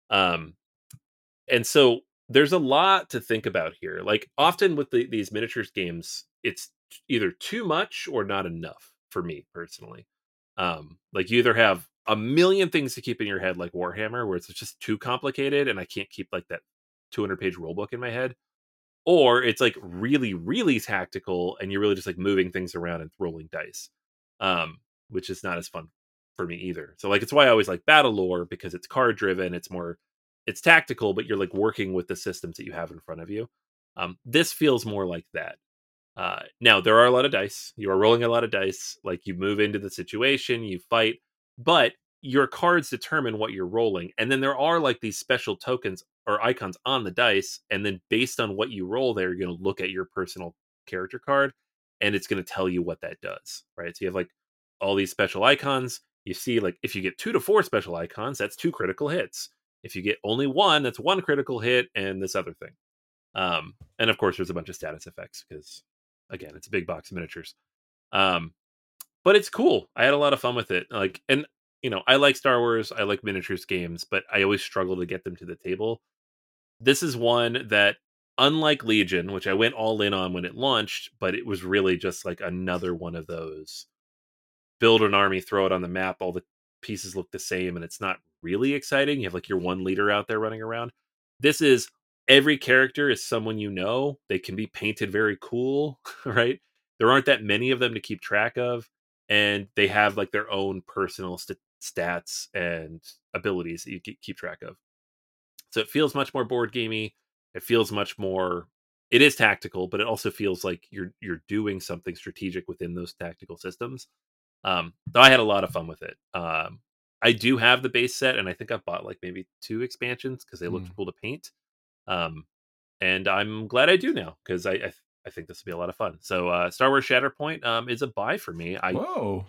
And so there's a lot to think about here. Like often with these miniatures games, it's either too much or not enough for me personally. Like you either have a million things to keep in your head, like Warhammer, where it's just too complicated and I can't keep like that 200-page rulebook in my head, or it's like really, really tactical and you're really just like moving things around and rolling dice, which is not as fun for me either. So like it's why I always like Battle Lore, because it's card driven, it's tactical, but you're like working with the systems that you have in front of you. This feels more like that. Now there are a lot of dice. You are rolling a lot of dice. Like you move into the situation, you fight, but your cards determine what you're rolling. And then there are like these special tokens or icons on the dice. And then based on what you roll there, you're going to look at your personal character card and it's going to tell you what that does. Right. So you have like all these special icons. You see, like if you get 2 to 4 special icons, that's 2 critical hits. If you get only 1, that's 1 critical hit and this other thing. And of course there's a bunch of status effects because again, it's a big box of miniatures. But it's cool. I had a lot of fun with it. Like, and I like Star Wars, I like miniatures games, but I always struggle to get them to the table. This is one that, unlike Legion, which I went all in on when it launched, but it was really just like another one of those build an army, throw it on the map, all the pieces look the same, and it's not really exciting. You have like your one leader out there running around. This is every character is someone you know. They can be painted very cool, right? There aren't that many of them to keep track of, and they have like their own personal stats and abilities that you keep track of. So it feels much more board gamey. It feels much more. It is tactical, but it also feels like you're doing something strategic within those tactical systems. Though I had a lot of fun with it. I do have the base set, and I think I've bought like maybe 2 expansions because they looked cool to paint. and I'm glad I do now because I think this will be a lot of fun. So Star Wars Shatterpoint is a buy for me. Whoa.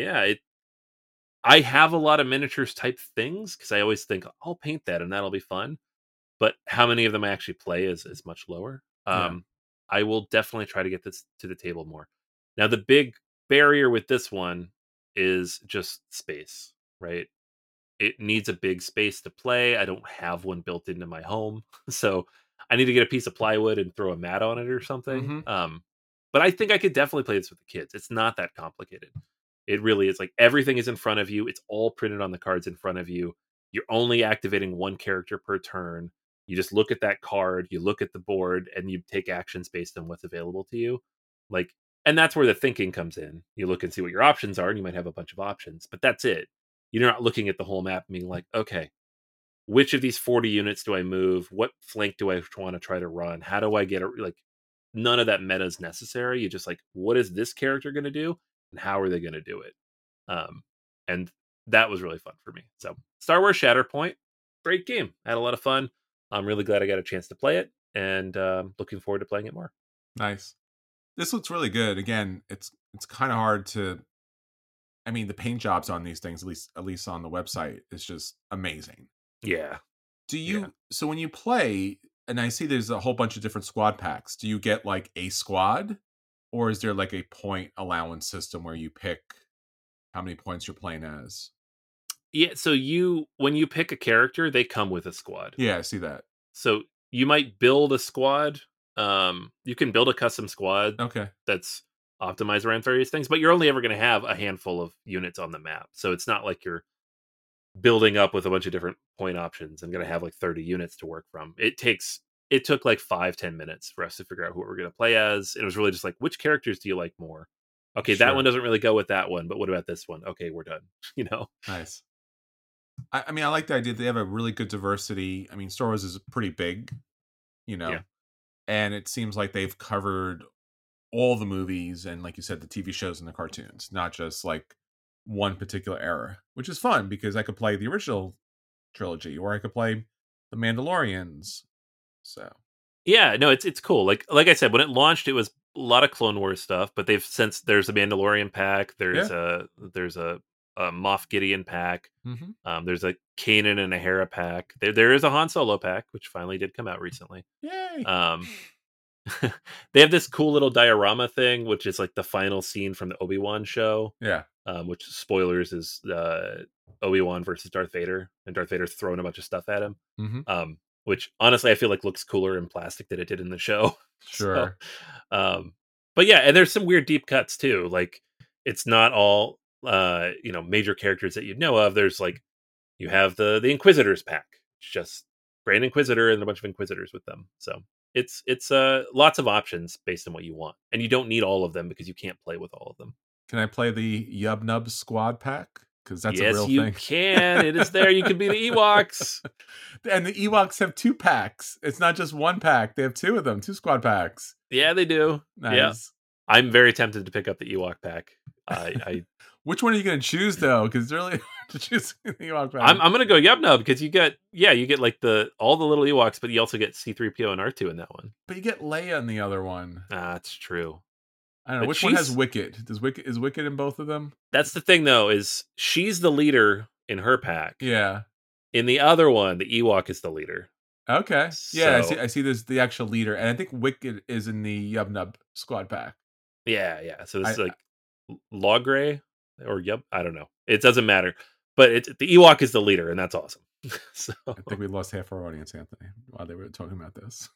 I have a lot of miniatures type things because I always think I'll paint that and that'll be fun. But how many of them I actually play is much lower. Yeah. I will definitely try to get this to the table more. Now, the big barrier with this one is just space, right? It needs a big space to play. I don't have one built into my home. So I need to get a piece of plywood and throw a mat on it or something. But I think I could definitely play this with the kids. It's not that complicated. It really is. Like, everything is in front of you. It's all printed on the cards in front of you. You're only activating one character per turn. You just look at that card, you look at the board, and you take actions based on what's available to you. Like, and that's where the thinking comes in. You look and see what your options are, and you might have a bunch of options, but that's it. You're not looking at the whole map and being like, okay, which of these 40 units do I move? What flank do I want to try to run? How do I get a, like, none of that meta is necessary. You just like, what is this character going to do? And how are they going to do it? And that was really fun for me. So Star Wars Shatterpoint, great game. I had a lot of fun. I'm really glad I got a chance to play it, and looking forward to playing it more. Nice. This looks really good. Again, it's kind of hard to. I mean, the paint jobs on these things, at least on the website, is just amazing. Yeah. Do you? So when you play, and I see there's a whole bunch of different squad packs. Do you get like a squad, or is there like a point allowance system where you pick how many points you're playing as? Yeah, so when you pick a character, they come with a squad. Yeah, I see that. So you might build a squad. You can build a custom squad Okay. that's optimized around various things, but you're only ever going to have a handful of units on the map. So it's not like you're building up with a bunch of different point options and going to have like 30 units to work from. It took like 5-10 minutes for us to figure out who we're going to play as. And it was really just like, which characters do you like more? Okay, Sure. that one doesn't really go with that one, but what about this one? Okay, we're done. Nice. I mean, I like the idea. They have a really good diversity. I mean, Star Wars is pretty big, Yeah. and it seems like they've covered all the movies and, like you said, the TV shows and the cartoons, not just like one particular era, which is fun because I could play the original trilogy or I could play the Mandalorians. So Yeah, no, it's cool. Like I said, when it launched, it was a lot of Clone Wars stuff, but they've since there's a Mandalorian pack, there's a Moff Gideon pack, there's a Kanan and a Hera pack. There is a Han Solo pack, which finally did come out recently. yay! They have this cool little diorama thing, which is like the final scene from the Obi-Wan show. Yeah. Which, spoilers, is Obi-Wan versus Darth Vader, and Darth Vader's throwing a bunch of stuff at him. Which honestly I feel like looks cooler in plastic than it did in the show. Sure. So, but yeah, and there's some weird deep cuts too. Like, it's not all major characters that you know of. There's like, you have the Inquisitors pack. It's just Grand Inquisitor and a bunch of Inquisitors with them. So it's lots of options based on what you want. And you don't need all of them because you can't play with all of them. Can I play the Yub Nub squad pack? Because that's a real thing. Yes, you can. It is there. You can be the Ewoks. And the Ewoks have 2 packs. It's not just 1 pack. They have 2 of them, 2 squad packs. Yeah, they do. Nice. Yeah. I'm very tempted to pick up the Ewok pack. I Which one are you going to choose though? Because it's really hard to choose the Ewok pack. I'm going to go Yub Nub because you get like all the little Ewoks, but you also get C-3PO and R2 in that one. But you get Leia in the other one. That's true. I don't know. But Which one has Wicket? Is Wicket in both of them? That's the thing, though, is she's the leader in her pack. Yeah. In the other one, the Ewok is the leader. Okay. Yeah, So- I see there's the actual leader. And I think Wicket is in the Yub Nub squad pack. Yeah. So this is like Logray or Yub. I don't know. It doesn't matter. But the Ewok is the leader, and that's awesome. So I think we lost half our audience, Anthony, while they were talking about this.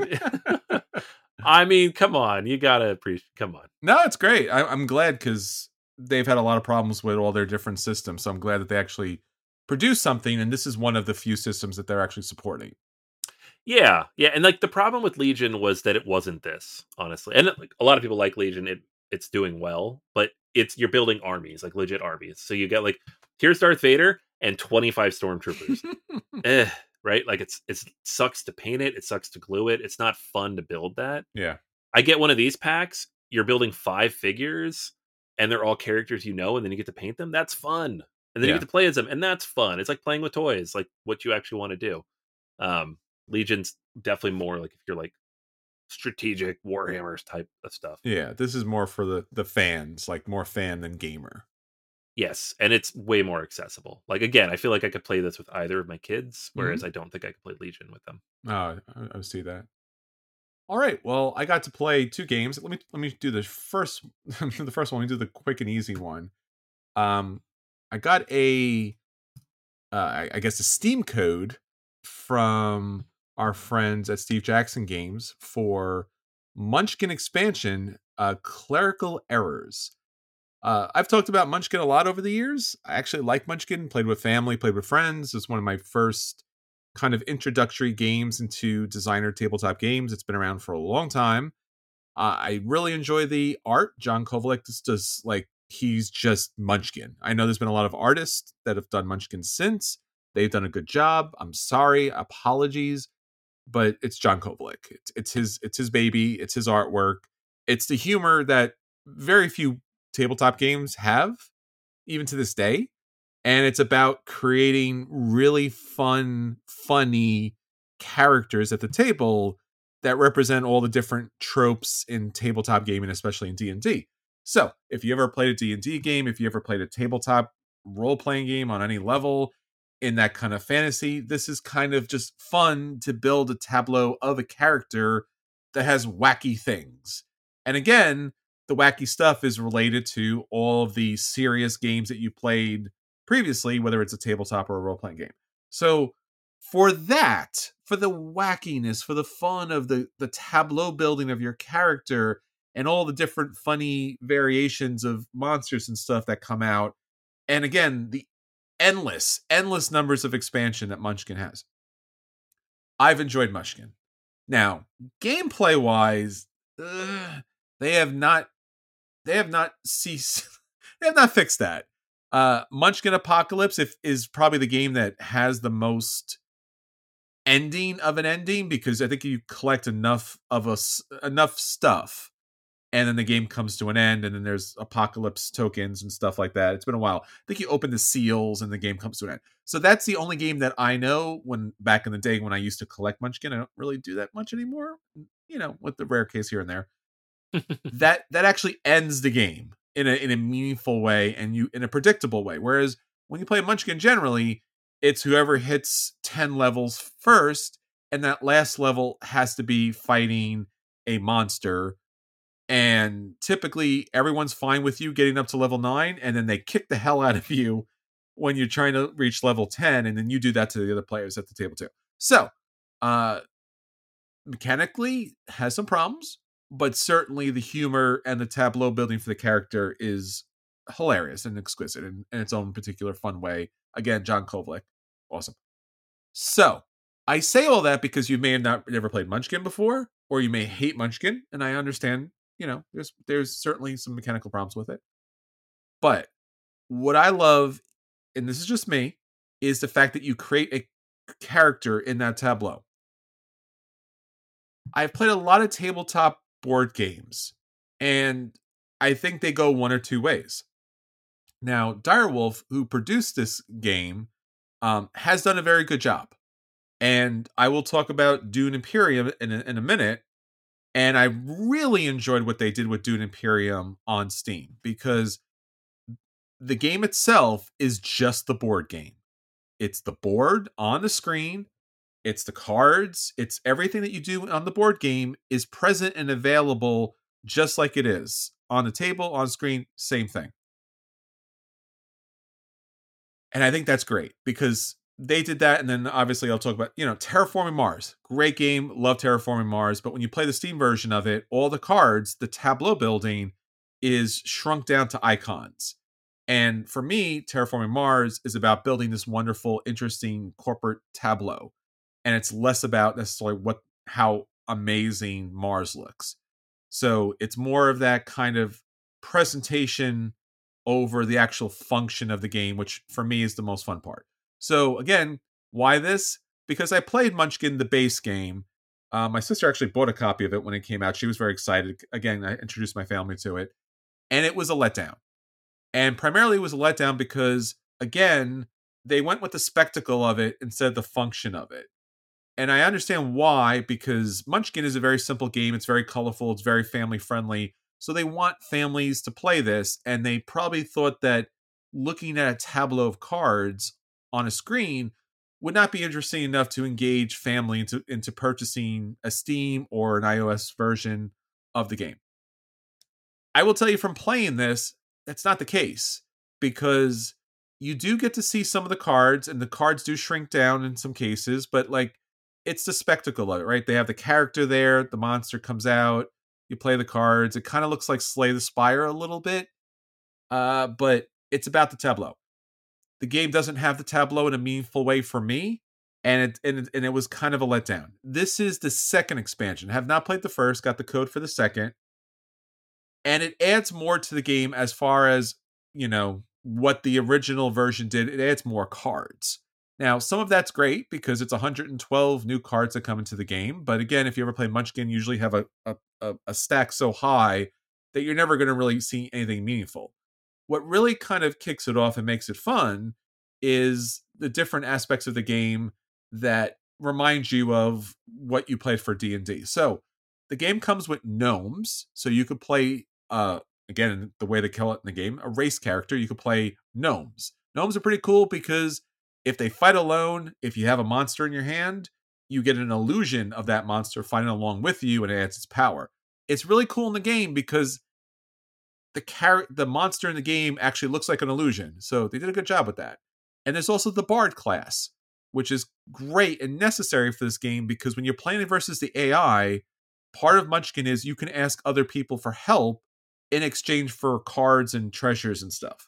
I mean, come on. You got to appreciate. Come on. No, it's great. I'm glad because they've had a lot of problems with all their different systems. So I'm glad that they actually produce something. And this is one of the few systems that they're actually supporting. Yeah. And like the problem with Legion was that it wasn't this, honestly. And like, a lot of people like Legion. It's doing well, but you're building armies, like legit armies. So you get like, here's Darth Vader and 25 stormtroopers. Right? Like it sucks to paint it. It sucks to glue it. It's not fun to build that. Yeah. I get one of these packs. You're building 5 figures and they're all characters and then you get to paint them. That's fun. And then you get to play as them, and that's fun. It's like playing with toys, like what you actually want to do. Legion's definitely more like if you're like strategic Warhammers type of stuff. Yeah, this is more for the fans, like more fan than gamer. Yes, and it's way more accessible. Like again, I feel like I could play this with either of my kids, whereas I don't think I could play Legion with them. Oh, I see that. All right. Well, I got to play 2 games. Let me do the first the first one. Let me do the quick and easy one. I got I guess a Steam code from our friends at Steve Jackson Games for Munchkin expansion, Clerical Errors. I've talked about Munchkin a lot over the years. I actually like Munchkin. Played with family, played with friends. It's one of my first kind of introductory games into designer tabletop games. It's been around for a long time. I really enjoy the art. John Kovalik just does, like, he's just Munchkin. I know there's been a lot of artists that have done Munchkin since. They've done a good job. I'm sorry, apologies, but it's John Kovalik. It's his baby. It's his artwork. It's the humor that very few tabletop games have, even to this day. And it's about creating really funny characters at the table that represent all the different tropes in tabletop gaming, especially in D&D. So if you ever played a D&D game, if you ever played a tabletop role-playing game on any level in that kind of fantasy, this is kind of just fun to build a tableau of a character that has wacky things. And again, the wacky stuff is related to all of the serious games that you played previously, whether it's a tabletop or a role-playing game. So for that, for the wackiness, for the fun of the tableau building of your character and all the different funny variations of monsters and stuff that come out, and again, the endless numbers of expansion that Munchkin has, I've enjoyed Munchkin. Now, gameplay-wise, they have not ceased. They have not fixed that. Munchkin Apocalypse is probably the game that has the most ending of an ending, because I think you collect enough stuff, and then the game comes to an end, and then there's apocalypse tokens and stuff like that. It's been a while. I think you open the seals and the game comes to an end. So that's the only game that I know, when back in the day when I used to collect Munchkin. I don't really do that much anymore, with the rare case here and there. that actually ends the game in a meaningful way, and in a predictable way. Whereas when you play Munchkin, generally it's whoever hits 10 levels first, and that last level has to be fighting a monster. And typically everyone's fine with you getting up to level 9, and then they kick the hell out of you when you're trying to reach level 10, and then you do that to the other players at the table too. So, mechanically has some problems, but certainly the humor and the tableau building for the character is hilarious and exquisite in its own particular fun way. Again, John Kovalik, awesome. So I say all that because you may have never played Munchkin before, or you may hate Munchkin, and I understand. There's certainly some mechanical problems with it. But what I love, and this is just me, is the fact that you create a character in that tableau. I've played a lot of tabletop board games, and I think they go one or two ways. Now, Direwolf, who produced this game, has done a very good job. And I will talk about Dune Imperium in a minute. And I really enjoyed what they did with Dune Imperium on Steam, because the game itself is just the board game. It's the board on the screen. It's the cards. It's everything that you do on the board game is present and available just like it is. On the table, on screen, same thing. And I think that's great, because they did that. And then obviously I'll talk about, Terraforming Mars. Great game. Love Terraforming Mars. But when you play the Steam version of it, all the cards, the tableau building is shrunk down to icons. And for me, Terraforming Mars is about building this wonderful, interesting corporate tableau. And it's less about necessarily how amazing Mars looks. So it's more of that kind of presentation over the actual function of the game, which for me is the most fun part. So again, why this? Because I played Munchkin, the base game. My sister actually bought a copy of it when it came out. She was very excited. Again, I introduced my family to it. And it was a letdown. And primarily it was a letdown because, again, they went with the spectacle of it instead of the function of it. And I understand why, because Munchkin is a very simple game. It's very colorful. It's very family friendly. So they want families to play this. And they probably thought that looking at a tableau of cards on a screen would not be interesting enough to engage family into purchasing a Steam or an iOS version of the game. I will tell you from playing this, that's not the case, because you do get to see some of the cards, and the cards do shrink down in some cases, but like, it's the spectacle of it, right? They have the character there, the monster comes out, you play the cards. It kind of looks like Slay the Spire a little bit, but it's about the tableau. The game doesn't have the tableau in a meaningful way for me, and it was kind of a letdown. This is the second expansion. I have not played the first, got the code for the second, and it adds more to the game as far as, you know, what the original version did. It adds more cards. Now, some of that's great because it's 112 new cards that come into the game. But again, if you ever play Munchkin, you usually have a stack so high that you're never going to really see anything meaningful. What really kind of kicks it off and makes it fun is the different aspects of the game that remind you of what you played for D&D. So the game comes with gnomes. So you could play, again, the way they call it in the game, a race character. You could play gnomes. Gnomes are pretty cool because if they fight alone, if you have a monster in your hand, you get an illusion of that monster fighting along with you, and it adds its power. It's really cool in the game because the monster in the game actually looks like an illusion. So they did a good job with that. And there's also the Bard class, which is great and necessary for this game because when you're playing versus the AI, part of Munchkin is you can ask other people for help in exchange for cards and treasures and stuff.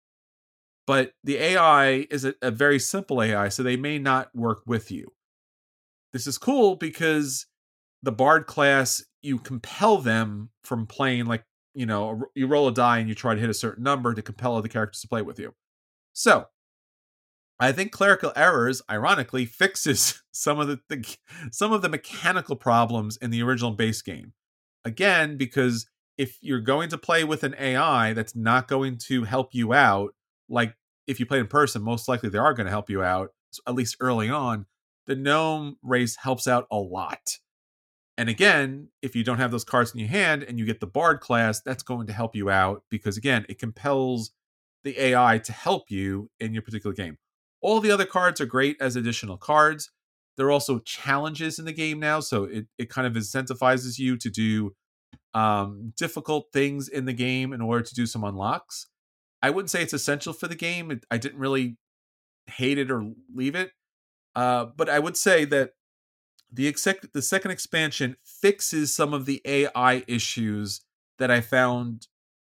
But the AI is a very simple AI, so they may not work with you. This is cool because the Bard class, you compel them from playing, like, you know, you roll a die and you try to hit a certain number to compel other characters to play with you. So, I think Clerical Errors, ironically, fixes some of the mechanical problems in the original base game. Again, because if you're going to play with an AI that's not going to help you out, like if you play in person, most likely they are going to help you out, at least early on. The gnome race helps out a lot. And again, if you don't have those cards in your hand and you get the Bard class, that's going to help you out because, again, it compels the AI to help you in your particular game. All the other cards are great as additional cards. There are also challenges in the game now, so it kind of incentivizes you to do difficult things in the game in order to do some unlocks. I wouldn't say it's essential for the game. I didn't really hate it or leave it. But I would say that the second expansion fixes some of the AI issues that I found,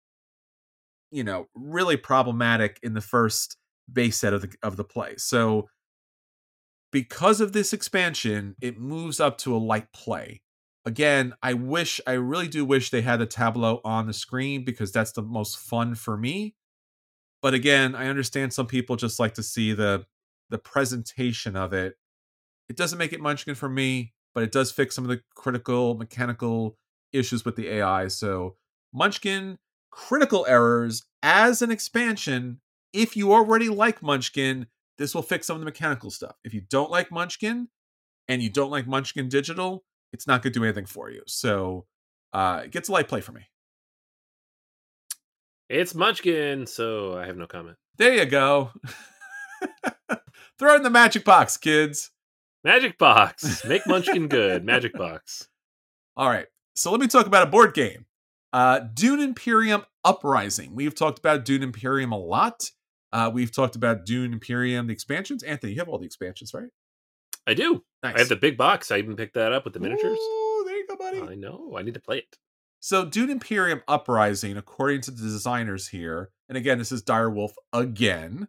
you know, really problematic in the first base set of the play. So because of this expansion, it moves up to a light play. Again, I really do wish they had a tableau on the screen because that's the most fun for me. But again, I understand some people just like to see the presentation of it. It doesn't make it Munchkin for me, but it does fix some of the critical mechanical issues with the AI. So Munchkin Critical Errors as an expansion. If you already like Munchkin, this will fix some of the mechanical stuff. If you don't like Munchkin and you don't like Munchkin Digital, it's not going to do anything for you. So it gets a light play for me. It's Munchkin, so I have no comment. There you go. Throw it in the magic box, kids. Magic box. Make Munchkin good. Magic box. All right. So let me talk about a board game. Dune Imperium Uprising. We've talked about Dune Imperium a lot. We've talked about Dune Imperium, the expansions. Anthony, you have all the expansions, right? I do. Nice. I have the big box. I even picked that up with the miniatures. Oh, there you go, buddy. I know. I need to play it. So Dune Imperium Uprising, according to the designers here, and again, this is Direwolf again,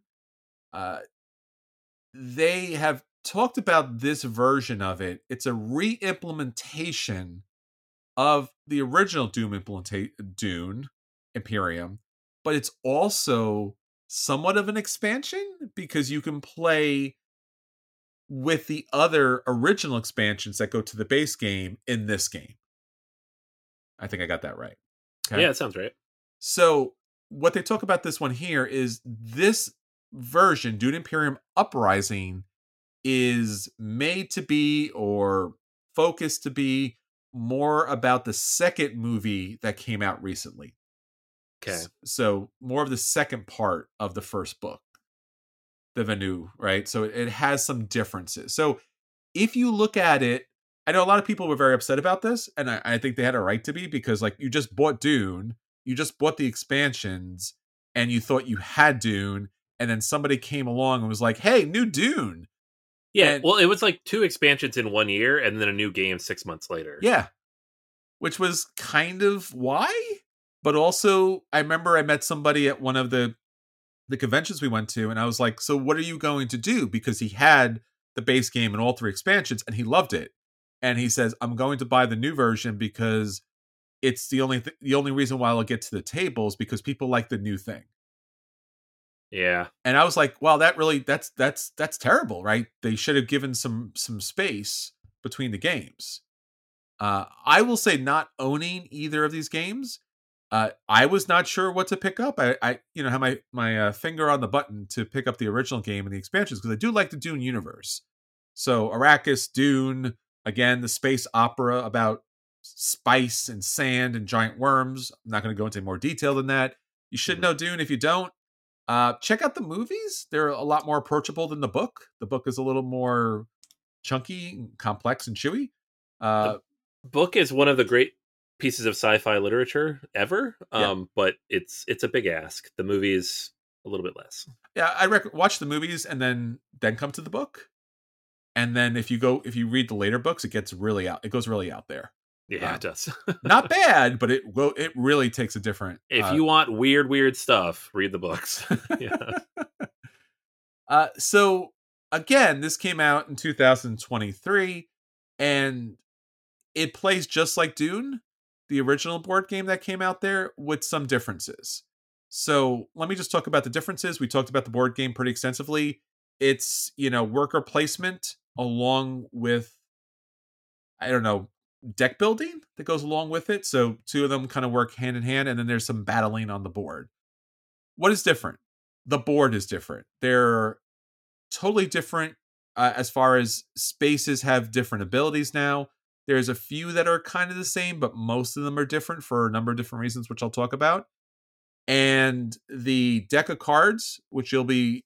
they have talked about this version of it. It's a re-implementation of the original Dune Imperium, but it's also somewhat of an expansion because you can play with the other original expansions that go to the base game in this game. I think I got that right. Okay. Yeah, it sounds right. So what they talk about this one here is this version, Dune Imperium Uprising, is made to be or focused to be more about the second movie that came out recently. Okay. So more of the second part of the first book, the Vanu, right? So it has some differences. So if you look at it, I know a lot of people were very upset about this, and I think they had a right to be, because like you just bought Dune, you just bought the expansions, and you thought you had Dune, and then somebody came along and was like, "Hey, new Dune." Yeah, And- well, it was like 2 expansions in 1 year, and then a new game 6 months later. Yeah. Which was kind of why. But also, I remember I met somebody at one of the conventions we went to, and I was like, so what are you going to do? Because he had the base game and all 3 expansions, and he loved it. And he says, I'm going to buy the new version because it's the only reason why I'll get to the table is because people like the new thing. Yeah. And I was like, wow, that's terrible, right? They should have given some space between the games. I will say, not owning either of these games, I was not sure what to pick up. I have my finger on the button to pick up the original game and the expansions, because I do like the Dune universe. So Arrakis, Dune, again, the space opera about spice and sand and giant worms. I'm not going to go into more detail than that. You should know Dune. If you don't, check out the movies. They're a lot more approachable than the book. The book is a little more chunky, complex, and chewy. Book is one of the great pieces of sci-fi literature ever, Yeah. but it's a big ask. The movie is a little bit less. Yeah, I watch the movies and then come to the book. And then if you read the later books, it goes really out there. Yeah, it does. Not bad, but it really takes a different. If you want weird stuff, read the books. Yeah. So again, this came out in 2023, and it plays just like Dune, the original board game that came out there, with some differences. So let me just talk about the differences. We talked about the board game pretty extensively. It's, worker placement along with, I don't know, deck building that goes along with it. So 2 of them kind of work hand in hand, and then there's some battling on the board. What is different? The board is different. They're totally different as far as spaces have different abilities now. There's a few that are kind of the same, but most of them are different for a number of different reasons, which I'll talk about. And the deck of cards, which you'll be,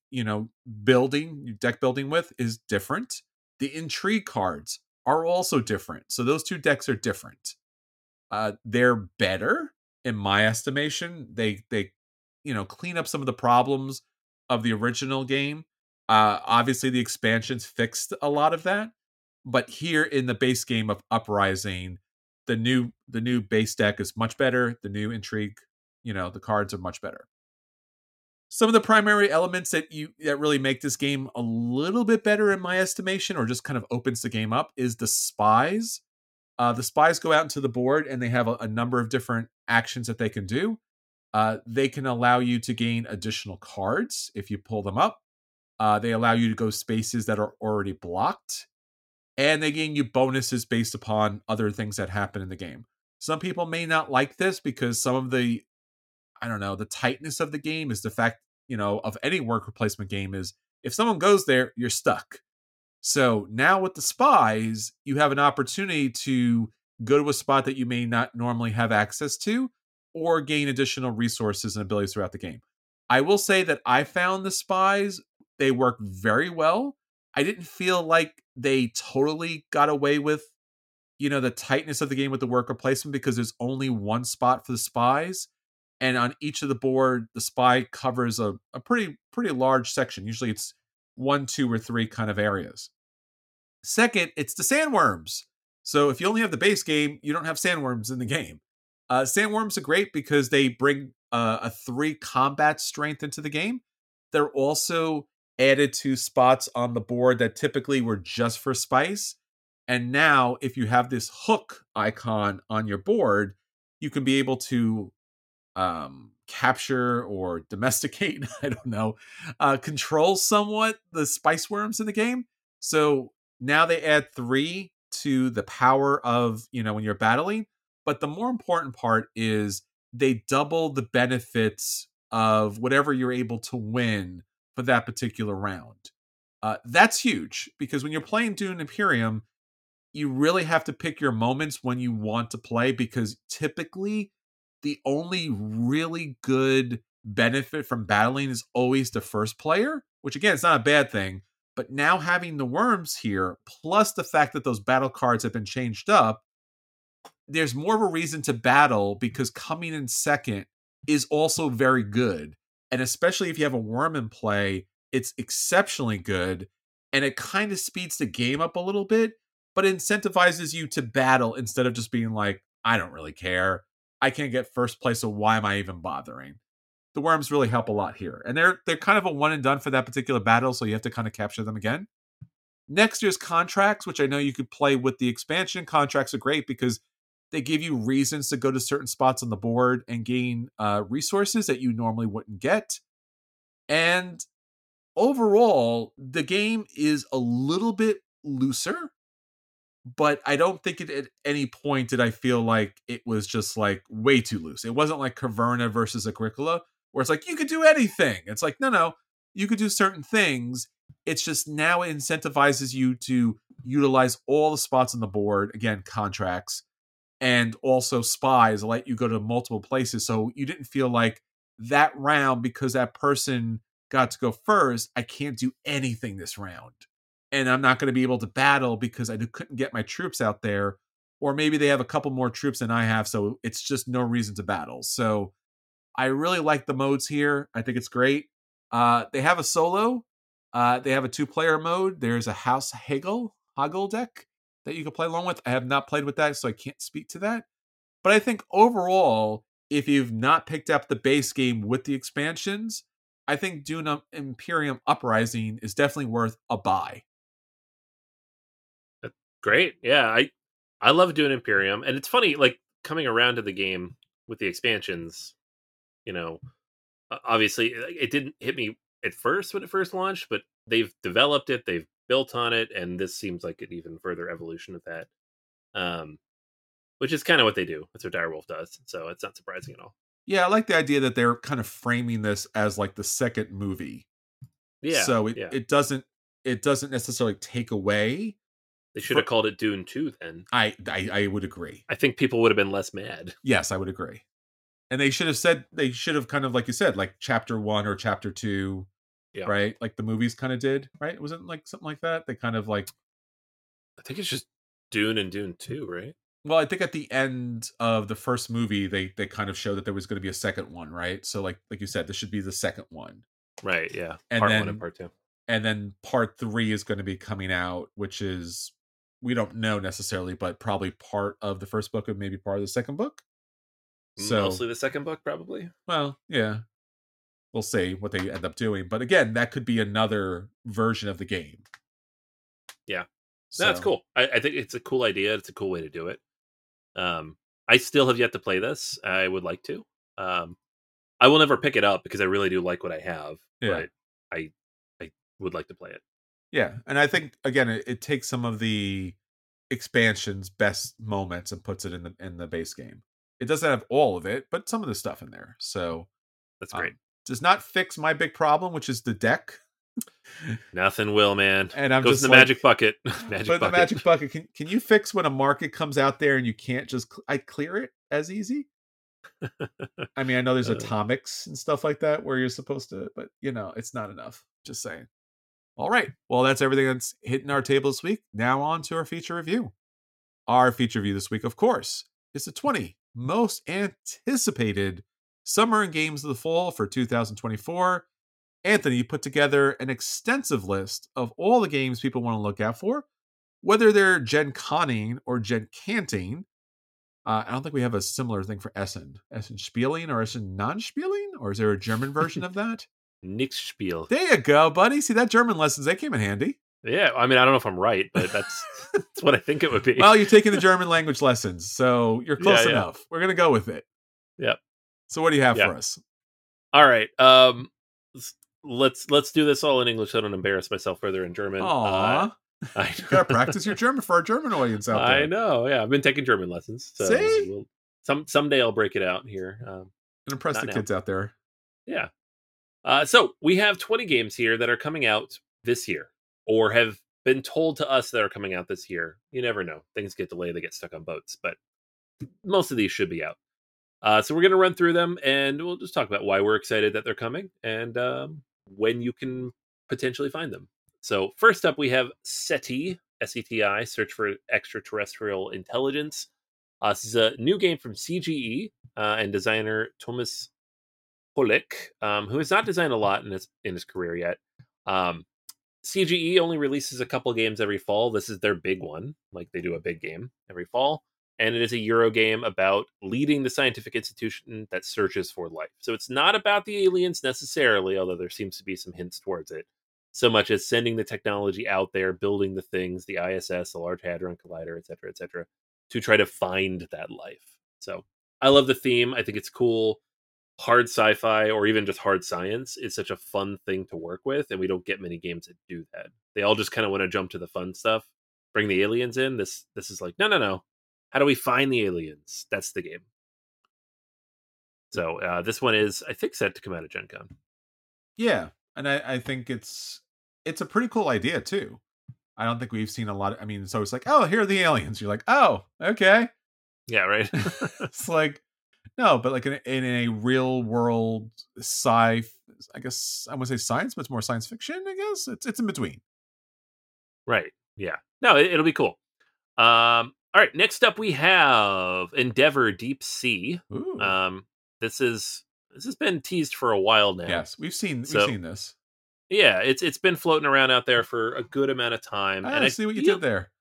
deck building with, is different. The intrigue cards are also different. So those 2 decks are different. They're better, in my estimation. They clean up some of the problems of the original game. Obviously, the expansions fixed a lot of that. But here in the base game of Uprising, the new base deck is much better. The new intrigue, the cards are much better. Some of the primary elements that really make this game a little bit better, in my estimation, or just kind of opens the game up, is the spies. The spies go out into the board, and they have a number of different actions that they can do. They can allow you to gain additional cards if you pull them up. They allow you to go spaces that are already blocked. And they gain you bonuses based upon other things that happen in the game. Some people may not like this because some of the, the tightness of the game is the fact, of any worker placement game, is if someone goes there, you're stuck. So now with the spies, you have an opportunity to go to a spot that you may not normally have access to, or gain additional resources and abilities throughout the game. I will say that I found the spies, they work very well. I didn't feel like they totally got away with, the tightness of the game with the worker placement, because there's only one spot for the spies. And on each of the board, the spy covers a pretty large section. Usually it's 1, 2, or 3 kind of areas. Second, it's the sandworms. So if you only have the base game, you don't have sandworms in the game. Sandworms are great because they bring a 3 combat strength into the game. They're also added to spots on the board that typically were just for spice. And now, if you have this hook icon on your board, you can be able to capture or domesticate, I don't know, control somewhat the spice worms in the game. So now they add 3 to the power of, when you're battling. But the more important part is they double the benefits of whatever you're able to win for that particular round. That's huge because when you're playing Dune Imperium, you really have to pick your moments when you want to play, because typically the only really good benefit from battling is always the first player, which again, it's not a bad thing. But now having the worms here, plus the fact that those battle cards have been changed up, there's more of a reason to battle, because coming in second is also very good. And especially if you have a worm in play, it's exceptionally good. And it kind of speeds the game up a little bit, but incentivizes you to battle instead of just being like, I don't really care. I can't get first place, so why am I even bothering? The worms really help a lot here. And they're kind of a one and done for that particular battle, so you have to kind of capture them again. Next year's contracts, which I know you could play with the expansion. Contracts are great because they give you reasons to go to certain spots on the board and gain resources that you normally wouldn't get. And overall, the game is a little bit looser, but I don't think at any point did I feel like it was just like way too loose. It wasn't like Caverna versus Agricola, where it's like, you could do anything. It's like, no, you could do certain things. It's just now it incentivizes you to utilize all the spots on the board. Again, contracts. And also spies let you go to multiple places. So you didn't feel like that round, because that person got to go first, I can't do anything this round. And I'm not going to be able to battle because I couldn't get my troops out there. Or maybe they have a couple more troops than I have, so it's just no reason to battle. So I really like the modes here. I think it's great. They have a solo. They have a 2-player mode. There's a House Hagel deck that you can play along with. I have not played with that, so I can't speak to that. But I think overall, if you've not picked up the base game with the expansions, I think Dune Imperium Uprising is definitely worth a buy. Great. Yeah, I love Dune Imperium. And it's funny, like, coming around to the game with the expansions, obviously it didn't hit me at first when it first launched, but they've developed it, they've built on it, and this seems like an even further evolution of that, which is kind of what they do. That's what Direwolf does, so it's not surprising at all. Yeah, I like the idea that they're kind of framing this as like the second movie. Yeah, so it doesn't necessarily take away. They should have called it Dune 2 then. I would agree. I think people would have been less mad. Yes, I would agree. And they should have kind of, like you said, like chapter 1 or chapter 2. Yeah. Right? Like the movies kind of did, right? It wasn't like something like that. They kind of like, I think it's just Dune and Dune 2, right? Well, I think at the end of the first movie, they kind of showed that there was going to be a second one, right? So like you said, this should be the second one. Right, yeah. And part then, 1 and part 2. And then part 3 is going to be coming out, which is, we don't know necessarily, but probably part of the first book and maybe part of the second book. So mostly the second book, probably. Well, yeah. We'll see what they end up doing. But again, that could be another version of the game. Yeah. So. That's cool. I think it's a cool idea. It's a cool way to do it. I still have yet to play this. I would like to. I will never pick it up because I really do like what I have. Yeah. But I would like to play it. Yeah. And I think, again, it takes some of the expansion's best moments and puts it in the base game. It doesn't have all of it, but some of the stuff in there. So that's great. Does not fix my big problem, which is the deck. Nothing will, man. And I'm Goes just in the magic bucket. The magic bucket. Can you fix when a market comes out there and you can't just clear it as easy? I mean, I know there's atomics and stuff like that where you're supposed to, but it's not enough. Just saying. All right. Well, that's everything that's hitting our table this week. Now on to our feature review. Our feature review this week, of course, is the 20 most anticipated summer and games of the fall for 2024. Anthony put together an extensive list of all the games people want to look out for, whether they're Gen Conning or Gen Canting. I don't think we have a similar thing for Essen. Essen Spieling or Essen Non-Spieling? Or is there a German version of that? Nix Spiel. There you go, buddy. See, that German lessons, they came in handy. Yeah, I mean, I don't know if I'm right, but that's what I think it would be. Well, you're taking the German language lessons, so you're close enough. We're going to go with it. Yep. So what do you have for us? All right. Let's do this all in English so I don't embarrass myself further in German. Aww. You gotta practice your German for our German audience out there. I know, yeah. I've been taking German lessons. So see? Someday I'll break it out here. And impress the kids out there. Yeah. So we have 20 games here that are coming out this year. or have been told to us that are coming out this year. You never know. Things get delayed, they get stuck on boats, but most of these should be out. So we're going to run through them, and we'll just talk about why we're excited that they're coming and when you can potentially find them. So first up, we have SETI, SETI, Search for Extraterrestrial Intelligence. This is a new game from CGE and designer Thomas Holik, who has not designed a lot in his career yet. CGE only releases a couple games every fall. This is their big one. Like, they do a big game every fall. And it is a Euro game about leading the scientific institution that searches for life. So it's not about the aliens necessarily, although there seems to be some hints towards it, so much as sending the technology out there, building the things, the ISS, the Large Hadron Collider, et cetera, to try to find that life. So I love the theme. I think it's cool. Hard sci-fi or even just hard science is such a fun thing to work with, and we don't get many games that do that. They all just kind of want to jump to the fun stuff, bring the aliens in. This is like, no. How do we find the aliens? That's the game. So this one is, I think, set to come out at Gen Con. Yeah, and I think it's a pretty cool idea too. I don't think we've seen a lot. I mean, so it's like, oh, here are the aliens. You're like, oh, okay. Yeah, right. It's like, no, but like in a real world I guess I would say science, but it's more science fiction. I guess it's in between. Right. Yeah. No, it'll be cool. All right. Next up, we have Endeavor Deep Sea. Ooh. This has been teased for a while now. Yes, we've seen this. Yeah, it's been floating around out there for a good amount of time. I see what you did there.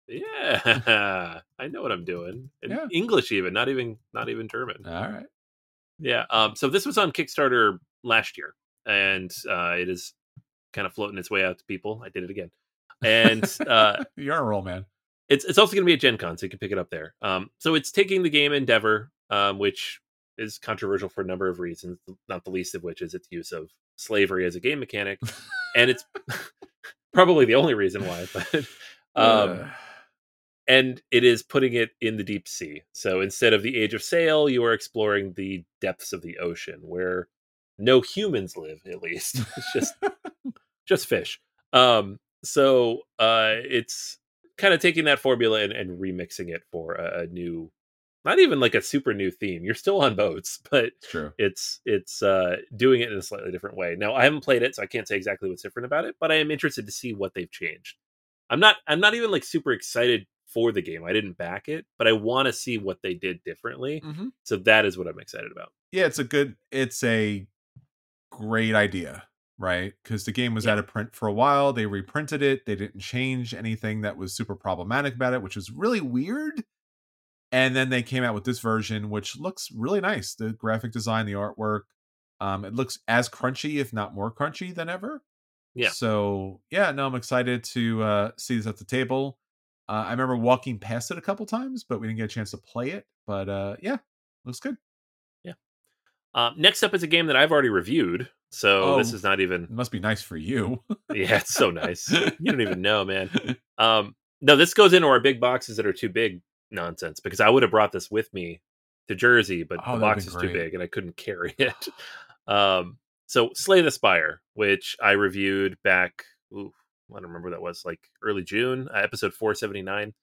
Yeah, I know what I'm doing. In English, even not even German. All right. Yeah. So this was on Kickstarter last year, and it is kind of floating its way out to people. I did it again, and you're on a roll, man. It's also going to be at Gen Con, so you can pick it up there. So it's taking the game Endeavor, which is controversial for a number of reasons, not the least of which is its use of slavery as a game mechanic, and it's probably the only reason why. But and it is putting it in the deep sea. So instead of the Age of Sail, you are exploring the depths of the ocean, where no humans live. At least it's just fish. So it's kind of taking that formula and remixing it for a new, not even like a super new theme. You're still on boats, but true. It's doing it in a slightly different way. Now, I haven't played it, so I can't say exactly what's different about it, but I am interested to see what they've changed. I'm not even like super excited for the game. I didn't back it, but I want to see what they did differently. Mm-hmm. So that is what I'm excited about. Yeah, it's a great idea. Right, because the game was out of print for a while. They reprinted it. They didn't change anything that was super problematic about it, which was really weird. And then they came out with this version, which looks really nice. The graphic design, the artwork, it looks as crunchy, if not more crunchy than ever. Yeah. So yeah, no, I'm excited to see this at the table. I remember walking past it a couple times, but we didn't get a chance to play it. But yeah, looks good. Yeah. Next up is a game that I've already reviewed. So this is not even... It must be nice for you. Yeah, it's so nice. You don't even know, man. No, this goes into our big boxes that are too big nonsense, because I would have brought this with me to Jersey, but the box is too big and I couldn't carry it. So Slay the Spire, which I reviewed back, I don't remember what that was, like early June, episode 479.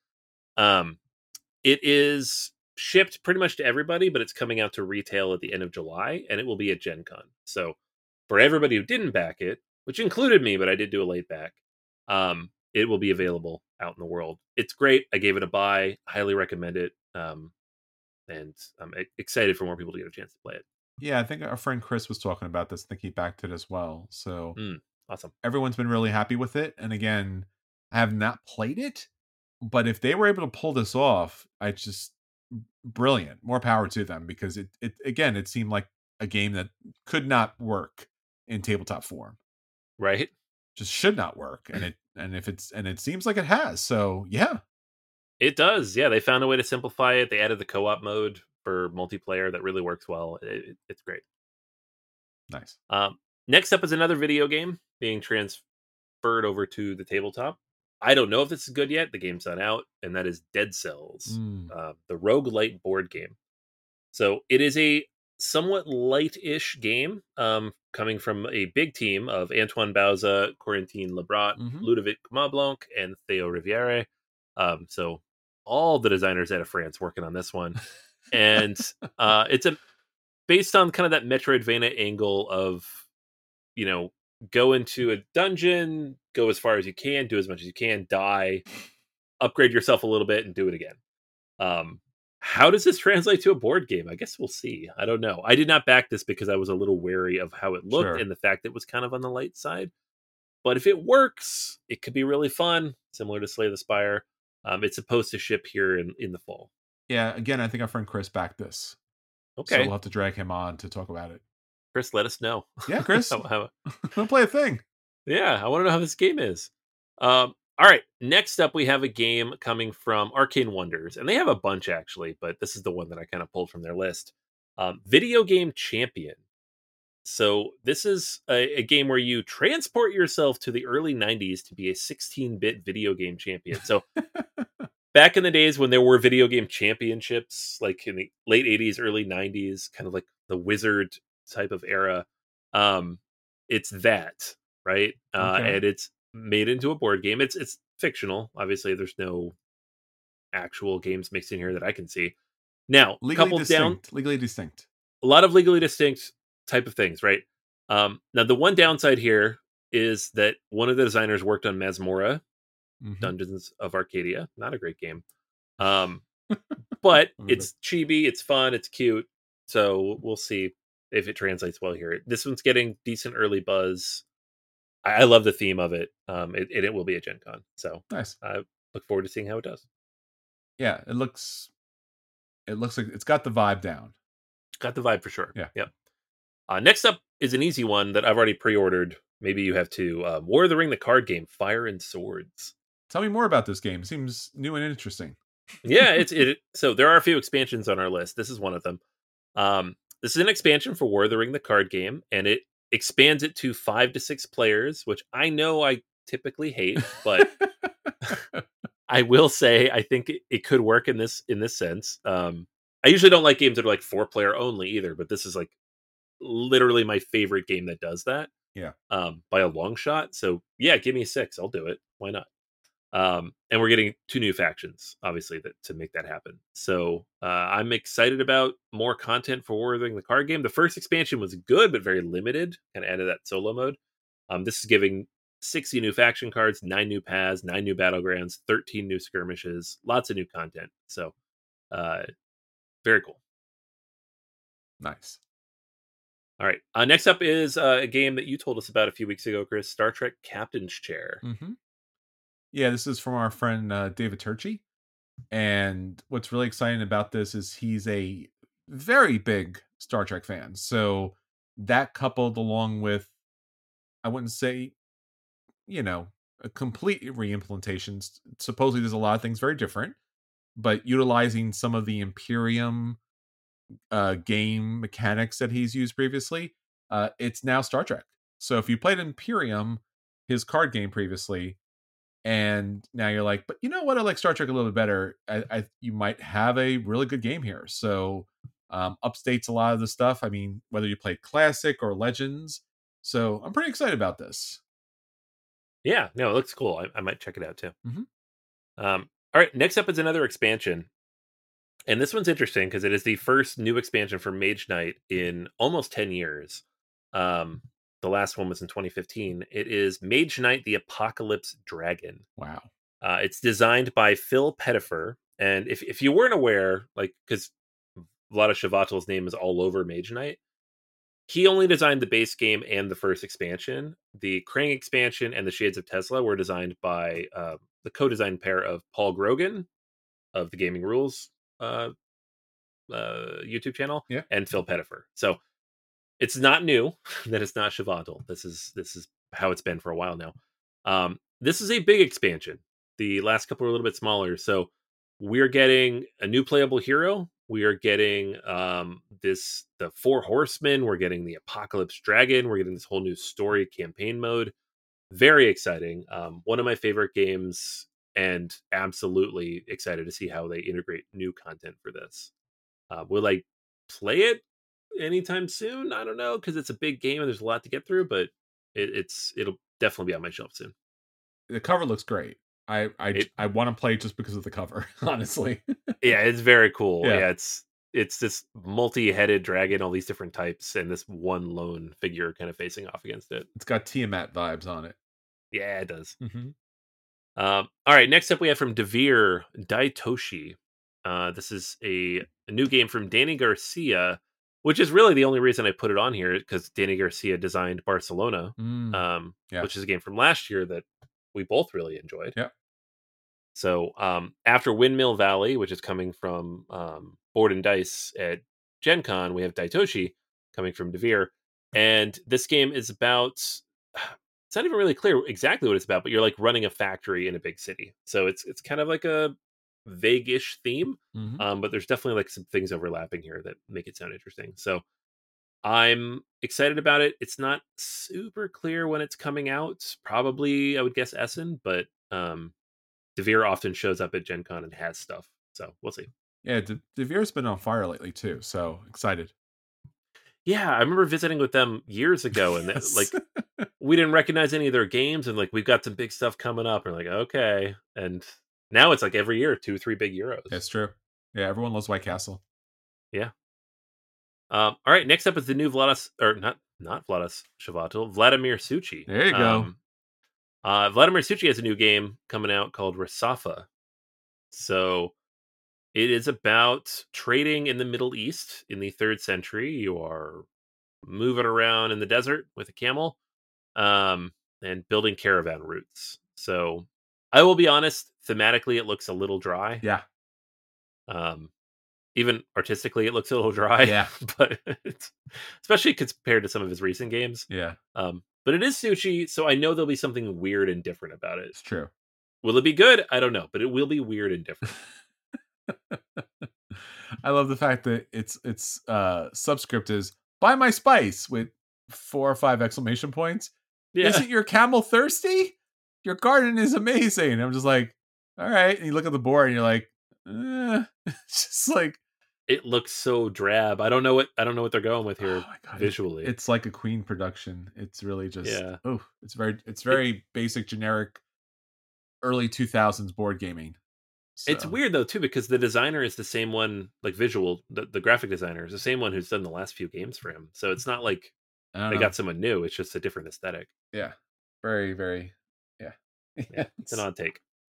It is shipped pretty much to everybody, but it's coming out to retail at the end of July, and it will be at Gen Con. So for everybody who didn't back it, which included me, but I did do a late back, it will be available out in the world. It's great. I gave it a buy. Highly recommend it. And I'm excited for more people to get a chance to play it. Yeah, I think our friend Chris was talking about this. I think he backed it as well. So awesome. Everyone's been really happy with it. And again, I have not played it, but if they were able to pull this off, brilliant. More power to them, because it seemed like a game that could not work in tabletop form. Right. Just should not work. And it seems like it has. So yeah. It does. Yeah, they found a way to simplify it. They added the co-op mode for multiplayer that really works well. It's great. Nice. Next up is another video game being transferred over to the tabletop. I don't know if this is good yet. The game's not out, and that is Dead Cells, the roguelite board game. So it is a somewhat light-ish game, coming from a big team of Antoine Bauza, Corentin Lebrat, Mhm. Ludovic Mablanc, and Theo Riviere. So all the designers out of France working on this one. And it's based on kind of that Metroidvania angle of, go into a dungeon, go as far as you can, do as much as you can, die, upgrade yourself a little bit, and do it again. How does this translate to a board game? I guess we'll see. I don't know. I did not back this because I was a little wary of how it looked Sure. and the fact it was kind of on the light side. But if it works, it could be really fun, similar to Slay the Spire. It's supposed to ship here in the fall. Yeah, again, I think our friend Chris backed this. So Okay, we'll have to drag him on to talk about it. Chris, let us know. Yeah, Chris. How- We'll play a thing. yeah, I want to know how this game is. All right, next up we have a game coming from Arcane Wonders, and they have a bunch actually, but this is the one that I kind of pulled from their list. Video Game Champion. So this is a game where you transport yourself to the early 90s to be a 16-bit video game champion. So back in the days when there were video game championships, like in the late 80s, early 90s, kind of like the Wizard type of era, it's that, right? Okay. And it's made into a board game. It's fictional. Obviously, there's no actual games mixed in here that I can see. Now, Legally coupled down distinct. Legally distinct. a lot of legally distinct type of things, right? Now, the one downside here is that one of the designers worked on Masmorra, Mhm. Dungeons of Arcadia. Not a great game. But it's chibi, it's fun, it's cute. So we'll see if it translates well here. This one's getting decent early buzz. I love the theme of it. It will be a Gen Con. So Nice. I look forward to seeing how it does. Yeah, it looks like it's got the vibe down. Got the vibe for sure. Yeah. Yep. Next up is an easy one that I've already pre-ordered. Maybe you have too. War of the Ring, the card game, Fire and Swords. Tell me more about this game. It seems new and interesting. Yeah, so there are a few expansions on our list. This is one of them. This is an expansion for War of the Ring, the card game, and it expands it to 5 to 6 players, which I know I typically hate, but I will say I think it could work in this sense. I usually don't like games that are like 4-player only either, but this is like literally my favorite game that does that. Yeah. By a long shot. So yeah, give me 6. I'll do it. Why not? And we're getting 2 new factions, obviously, to make that happen. So I'm excited about more content for War of the Ring, the card game. The first expansion was good, but very limited, kind of added that solo mode. This is giving 60 new faction cards, 9 new paths, 9 new battlegrounds, 13 new skirmishes, lots of new content. So very cool. Nice. All right. Next up is a game that you told us about a few weeks ago, Chris, Star Trek Captain's Chair. Mm-hmm. Yeah, this is from our friend David Turchi. And what's really exciting about this is he's a very big Star Trek fan. So that coupled along with, I wouldn't say, a complete reimplementation. Supposedly there's a lot of things very different, but utilizing some of the Imperium game mechanics that he's used previously, it's now Star Trek. So if you played Imperium, his card game previously, and now you're like, but you know what, I like Star Trek a little bit better, you might have a really good game here. So updates a lot of the stuff. I mean, whether you play Classic or Legends. So I'm pretty excited about this. Yeah, no, it looks cool. I might check it out too. Mhm. All right, next up is another expansion. And this one's interesting because it is the first new expansion for Mage Knight in almost 10 years. The last one was in 2015. It is Mage Knight, the Apocalypse Dragon. Wow. It's designed by Phil Pettifer. And if you weren't aware, like, because a lot of Shavatal's name is all over Mage Knight, he only designed the base game and the first expansion. The Krang expansion and the Shades of Tesla were designed by the co-designed pair of Paul Grogan of the Gaming Rules YouTube channel, Yeah. and Phil Pettifer. So it's not new that it's not Shavatal. This is how it's been for a while now. This is a big expansion. The last couple are a little bit smaller. So we're getting a new playable hero. We are getting the 4 Horsemen. We're getting the Apocalypse Dragon. We're getting this whole new story campaign mode. Very exciting. One of my favorite games, and absolutely excited to see how they integrate new content for this. Will I play it? anytime soon. I don't know, because it's a big game and there's a lot to get through, but it'll definitely be on my shelf soon. The cover looks great. I It- want to play just because of the cover, honestly. Yeah, it's very cool. Yeah. Yeah, it's this multi-headed dragon, all these different types, and this one lone figure kind of facing off against it. It's got Tiamat vibes on it. Yeah, it does. Mm-hmm. All right, next up we have from Devir Daitoshi. This is a new game from Danny Garcia, which is really the only reason I put it on here, because Danny Garcia designed Barcelona, Yeah. which is a game from last year that we both really enjoyed. Yeah. So after Windmill Valley, which is coming from Board and Dice at Gen Con, we have Daitoshi coming from Devir. And this game is about, it's not even really clear exactly what it's about, but you're like running a factory in a big city. So it's kind of like a vague-ish theme, Mhm. but there's definitely like some things overlapping here that make it sound interesting. So I'm excited about it. It's not super clear when it's coming out. Probably, I would guess Essen, but Devir often shows up at Gen Con and has stuff. So we'll see. Yeah, Devir's been on fire lately too, so excited. Yeah, I remember visiting with them years ago, and Yes. like we didn't recognize any of their games, and like we've got some big stuff coming up, and like okay, and now it's like every year 2-3 big Euros. That's true. Yeah, everyone loves White Castle. All right, next up is the new Vladas, or not Vladas Shavatil, Vladimir Suchi. There you go. Vladimir Suchi has a new game coming out called Rasafa. So it is about trading in the Middle East in the 3rd century. You are moving around in the desert with a camel, and building caravan routes. So I will be honest, thematically it looks a little dry. Yeah. Even artistically it looks a little dry. Yeah. But it's, especially compared to some of his recent games. Yeah. But it is Sushi, so I know there'll be something weird and different about it. It's true. Will it be good? I don't know, but it will be weird and different. I love the fact that its subscript is "Buy my spice" with 4 or 5 exclamation points. Yeah. Isn't your camel thirsty? Your garden is amazing. And I'm just like, all right. And you look at the board and you're like, it's just like, It looks so drab. I don't know what they're going with here oh my God, visually. it's like a Queen production. It's really just, Yeah. it's very basic, generic, early 2000s board gaming. It's So, weird though too, because the designer is the same one, like visual, the graphic designer is the same one who's done the last few games for him. So it's not like I don't they know. got someone new. It's just a different aesthetic. Yeah. Very, very, yeah. Yeah, it's an odd take.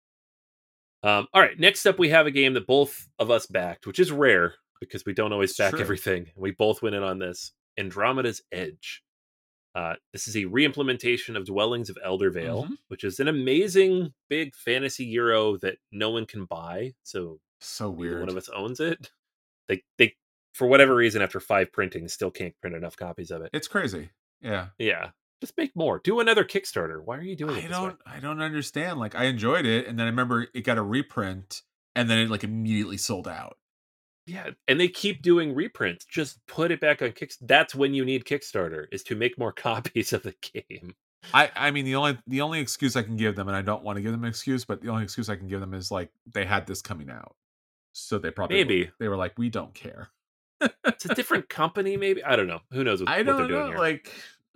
All right, next up we have a game that both of us backed, which is rare because we don't always It's back true. everything. We both went in on this. Andromeda's Edge. This is a re-implementation of Dwellings of Eldervale, which is an amazing big fantasy Euro that no one can buy. So So neither weird. one of us owns it. They for whatever reason, after 5 printings, still can't print enough copies of it. It's crazy. Yeah. Yeah, just make more. Do another Kickstarter. Why are you doing it this way? I don't understand. Like, I enjoyed it, and then I remember it got a reprint, and then it like immediately sold out. Yeah, and they keep doing reprints. Just put it back on Kickstarter. That's when you need Kickstarter, is to make more copies of the game. I mean, the only excuse I can give them, and I don't want to give them an excuse, but the only excuse I can give them is like they had this coming out, so they probably Maybe. they were like, we don't care. It's a different company, maybe. I don't know. Who knows what I they're don't doing know. here. Like,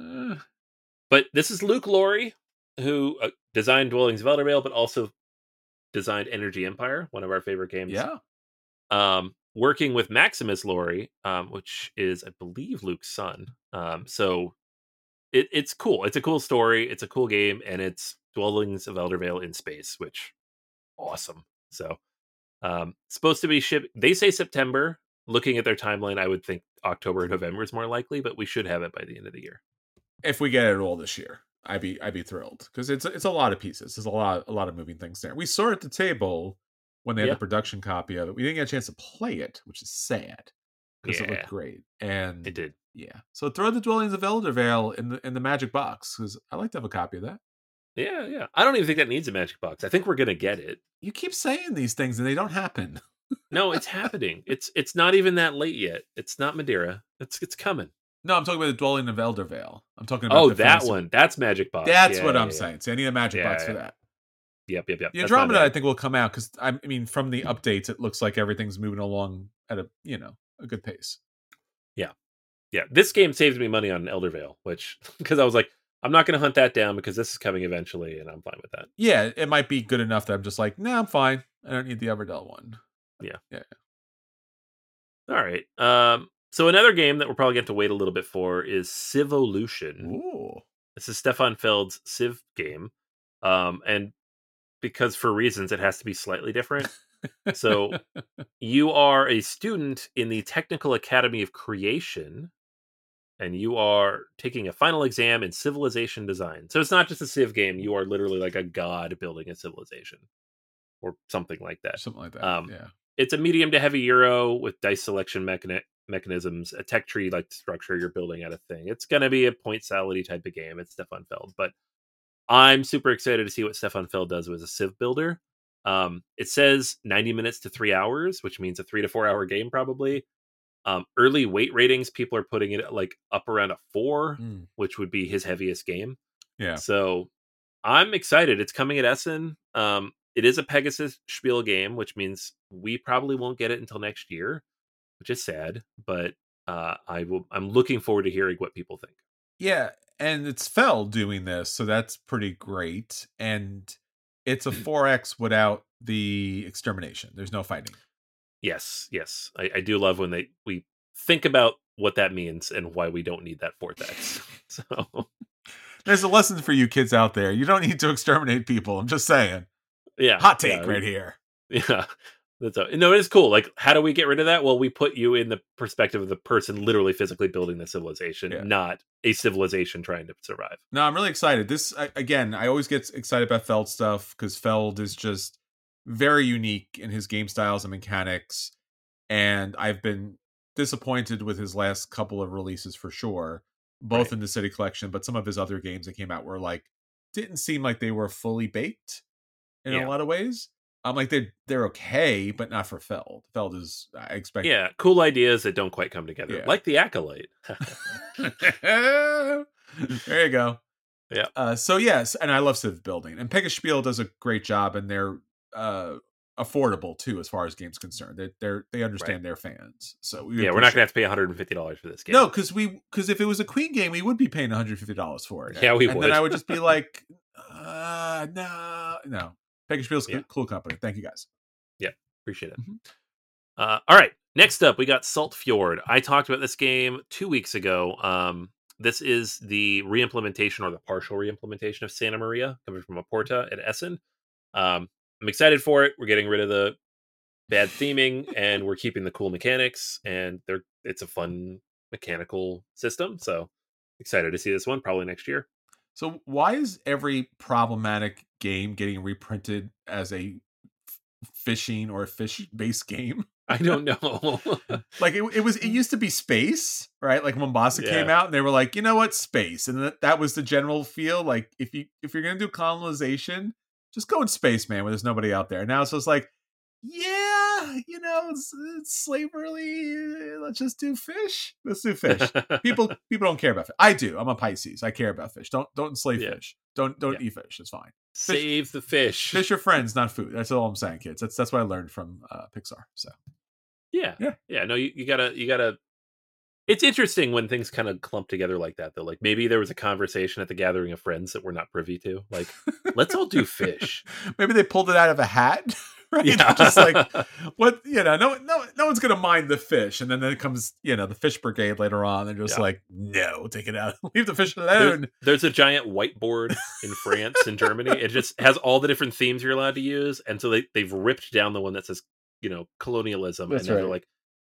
But this is Luke Laurie, who designed Dwellings of Eldervale, but also designed Energy Empire, one of our favorite games. yeah, Working with Maximus Laurie, which is, I believe, Luke's son. So it's cool. It's a cool story. It's a cool game, and it's Dwellings of Eldervale in space, which awesome. So supposed to be shipped. They say September. Looking at their timeline, I would think October or November is more likely, but we should have it by the end of the year. if we get it all this year, I'd be thrilled because it's a lot of pieces. There's a lot of moving things there. We saw it at the table when they had Yeah. the production copy of it. We didn't get a chance to play it, which is sad because it Yeah. looked great. And It did. yeah, so throw the Dwellings of Eldervale in the magic box because I'd like to have a copy of that. Yeah. I don't even think that needs a magic box. I think we're gonna get it. You keep saying these things and they don't happen. No, it's happening. It's not even that late yet. It's not Madeira. It's coming. No, I'm talking about the Dwelling of Eldervale. I'm talking about Oh, the that fantasy- one. That's magic box. That's Yeah, what yeah, I'm yeah. saying. So I need a magic Yeah, box for yeah. that. Yep. The That's my Andromeda, bad. I think, will come out because I mean, from the updates, it looks like everything's moving along at a good pace. Yeah, this game saved me money on Elder Vale, which because I was like, I'm not going to hunt that down because this is coming eventually, and I'm fine with that. Yeah, it might be good enough that I'm just like, nah, I'm fine. I don't need the Everdell one. Yeah. Yeah. All right. So another game that we're probably going to wait a little bit for is Civolution. Ooh. This is Stefan Feld's Civ game, and because for reasons it has to be slightly different. So you are a student in the Technical Academy of Creation, and you are taking a final exam in civilization design. So it's not just a Civ game; you are literally like a god building a civilization, or something like that. Something like that. Yeah. It's a medium to heavy Euro with dice selection mechanisms, a tech tree like structure you're building out of thing. It's going to be a point salad type of game. It's Stefan Feld, but I'm super excited to see what Stefan Feld does with a Civ builder. It says 90 minutes to 3 hours, which means a 3 to 4 hour game probably. Early weight ratings, people are putting it like up around a 4, which would be his heaviest game. Yeah. So I'm excited. It's coming at Essen. It is a Pegasus Spiel game, which means we probably won't get it until next year, which is sad. But I'm looking forward to hearing what people think. Yeah, and it's Feld doing this, so that's pretty great. And it's a 4X without the extermination. There's no fighting. Yes. I do love when we think about what that means and why we don't need that 4X. So there's a lesson for you kids out there. You don't need to exterminate people. I'm just saying. Yeah. Hot take right here. Yeah. No, it is cool. Like, how do we get rid of that? Well, we put you in the perspective of the person literally physically building the civilization, not a civilization trying to survive. No, I'm really excited. I always get excited about Feld stuff because Feld is just very unique in his game styles and mechanics. And I've been disappointed with his last couple of releases for sure, both in the City Collection, but some of his other games that came out were like, didn't seem like they were fully baked in a lot of ways. I'm like, they're okay, but not for Feld. Feld is, I expect. Yeah, cool ideas that don't quite come together, like the Acolyte. There you go. Yeah. So yes, and I love Civ building, and Pegasus Spiel does a great job, and they're affordable too as far as games concerned. They understand their fans. So we're not gonna have to pay $150 for this game. No, because if it was a Queen game, we would be paying $150 for it. Yeah, we would. And then I would just be like, no. Pegasus Spiel's cool company. Thank you guys. Yeah, appreciate it. All right, next up we got Salt Fjord. I talked about this game 2 weeks ago. This is the reimplementation or the partial reimplementation of Santa Maria, coming from Aporta at Essen. I'm excited for it. We're getting rid of the bad theming and we're keeping the cool mechanics, and it's a fun mechanical system. So excited to see this one probably next year. So why is every problematic game getting reprinted as a fishing or a fish-based game? I don't know. Like it used to be space, right? Like Mombasa came out and they were like, you know what, space, and that was the general feel. Like if you're gonna do colonization, just go in space, man, where there's nobody out there. Now it's just like, it's slavery. Let's just do fish. Let's do fish. People don't care about fish. I do. I'm a Pisces. I care about fish. Don't enslave fish. Don't eat fish. It's fine. Save the fish. Fish are friends, not food. That's all I'm saying, kids. That's what I learned from Pixar. So yeah. No, you gotta. It's interesting when things kind of clump together like that, though. Like maybe there was a conversation at the gathering of friends that we're not privy to. Like, let's all do fish. Maybe they pulled it out of a hat. Right? Yeah. Just like, what, no one's gonna mind the fish, and then comes the fish brigade later on. They're just like, no, take it out, leave the fish alone. There's a giant whiteboard in France and Germany. It just has all the different themes you're allowed to use, and so they've ripped down the one that says colonialism. That's and they're like,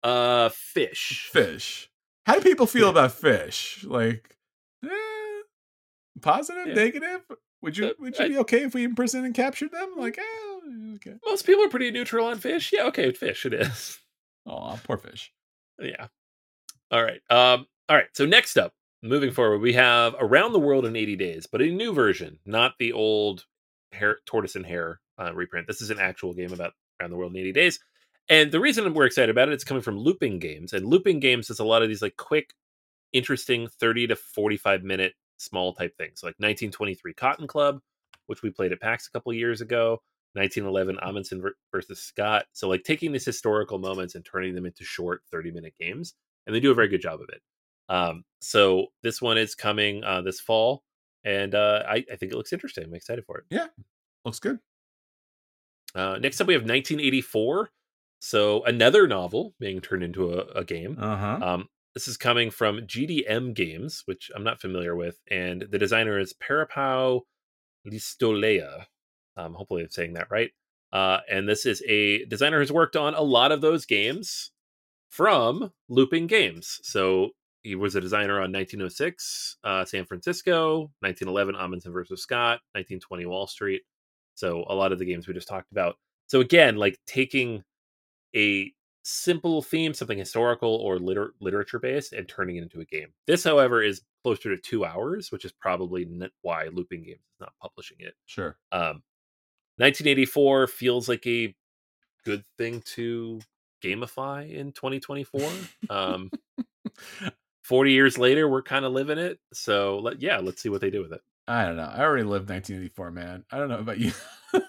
fish. How do people feel about fish? Like, positive, negative? Would you be okay if we imprisoned and captured them? Like, okay. Most people are pretty neutral on fish. Yeah, okay, fish it is. Oh, poor fish. Yeah. All right. So next up, moving forward, we have Around the World in 80 Days, but a new version, not the old Tortoise and Hare reprint. This is an actual game about Around the World in 80 Days. And the reason we're excited about it, it's coming from Looping Games. And Looping Games is a lot of these like quick, interesting 30 to 45 minute small type things. Like 1923 Cotton Club, which we played at PAX a couple years ago. 1911 Amundsen versus Scott. So like taking these historical moments and turning them into short 30-minute games. And they do a very good job of it. So this one is coming this fall, and I think it looks interesting. I'm excited for it. Yeah, looks good. Next up, we have 1984. So another novel being turned into a game. This is coming from GDM Games, which I'm not familiar with, and the designer is Parapau Listolea. Hopefully, I'm saying that right. And this is a designer who's worked on a lot of those games from Looping Games. So he was a designer on 1906, San Francisco, 1911, Amundsen versus Scott, 1920, Wall Street. So a lot of the games we just talked about. So again, like taking a simple theme, something historical or literature based, and turning it into a game. This, however, is closer to 2 hours, which is probably why Looping Games is not publishing it. Sure. 1984 feels like a good thing to gamify in 2024. 40 years later, we're kind of living it. So let's see what they do with it. I don't know. I already lived 1984, man. I don't know about you.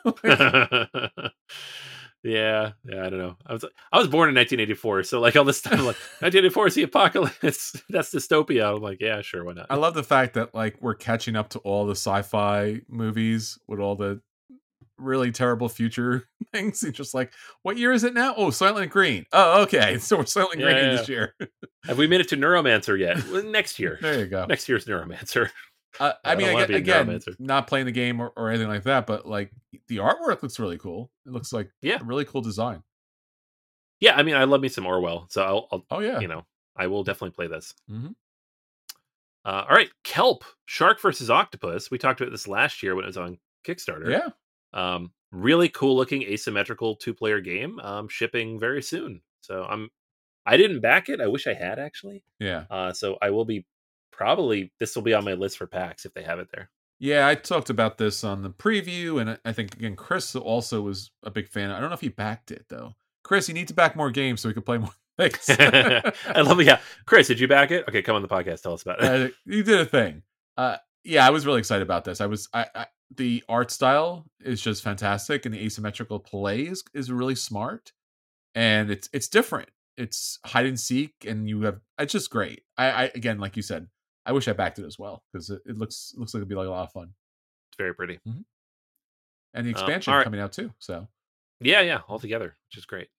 Yeah, I don't know. I was born in 1984, so like all this stuff, like 1984 is the apocalypse. That's dystopia. I'm like, yeah, sure, why not? I love the fact that like we're catching up to all the sci-fi movies with all the really terrible future things. It's just like, what year is it now? Oh, Silent Green. Oh, okay. So we're Silent Green this year. Have we made it to Neuromancer yet? Well, next year. There you go. Next year's Neuromancer. I mean, again, not playing the game or anything like that, but like the artwork looks really cool. It looks like a really cool design. Yeah, I mean, I love me some Orwell, so I'll I will definitely play this. Mm-hmm. All right, Kelp, Shark versus Octopus. We talked about this last year when it was on Kickstarter. Yeah. Really cool looking asymmetrical 2-player game. Shipping very soon. So I didn't back it. I wish I had actually. Yeah. So I will be. Probably this will be on my list for PAX if they have it there. Yeah, I talked about this on the preview, and I think again Chris also was a big fan. I don't know if he backed it though. Chris, you need to back more games so we can play more things. I love it. Yeah, Chris, did you back it? Okay, come on the podcast. Tell us about it. You did a thing. Yeah, I was really excited about this. The art style is just fantastic, and the asymmetrical play is really smart, and it's different. It's hide and seek, and it's just great. I again, like you said, I wish I backed it as well because it looks like it'd be like a lot of fun. It's very pretty, and the expansion coming out too. So yeah, all together, which is great.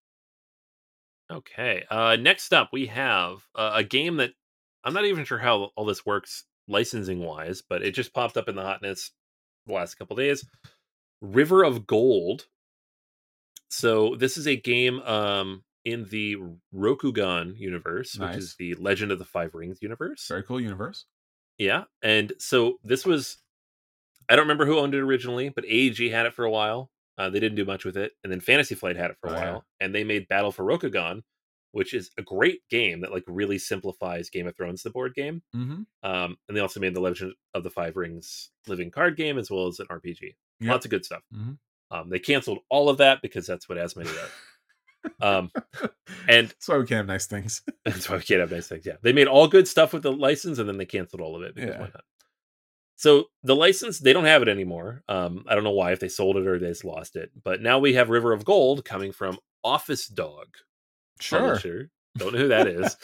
Okay, next up we have a game that I'm not even sure how all this works licensing wise, but it just popped up in the hotness the last couple days. River of Gold. So this is a game in the Rokugan universe, which is the Legend of the Five Rings universe. Very cool universe. Yeah, and so this was, I don't remember who owned it originally, but AEG had it for a while. They didn't do much with it, and then Fantasy Flight had it for a while, and they made Battle for Rokugan, which is a great game that like really simplifies Game of Thrones, the board game. Mm-hmm. And they also made the Legend of the Five Rings living card game as well as an RPG. Yep. Lots of good stuff. Mm-hmm. They canceled all of that because that's what Asmodee does. And that's why we can't have nice things. That's why we can't have nice things. Yeah, they made all good stuff with the license, and then they canceled all of it. Because why not? So the license, they don't have it anymore. I don't know why, if they sold it or they just lost it. But now we have River of Gold coming from Office Dog. Sure. Don't know who that is.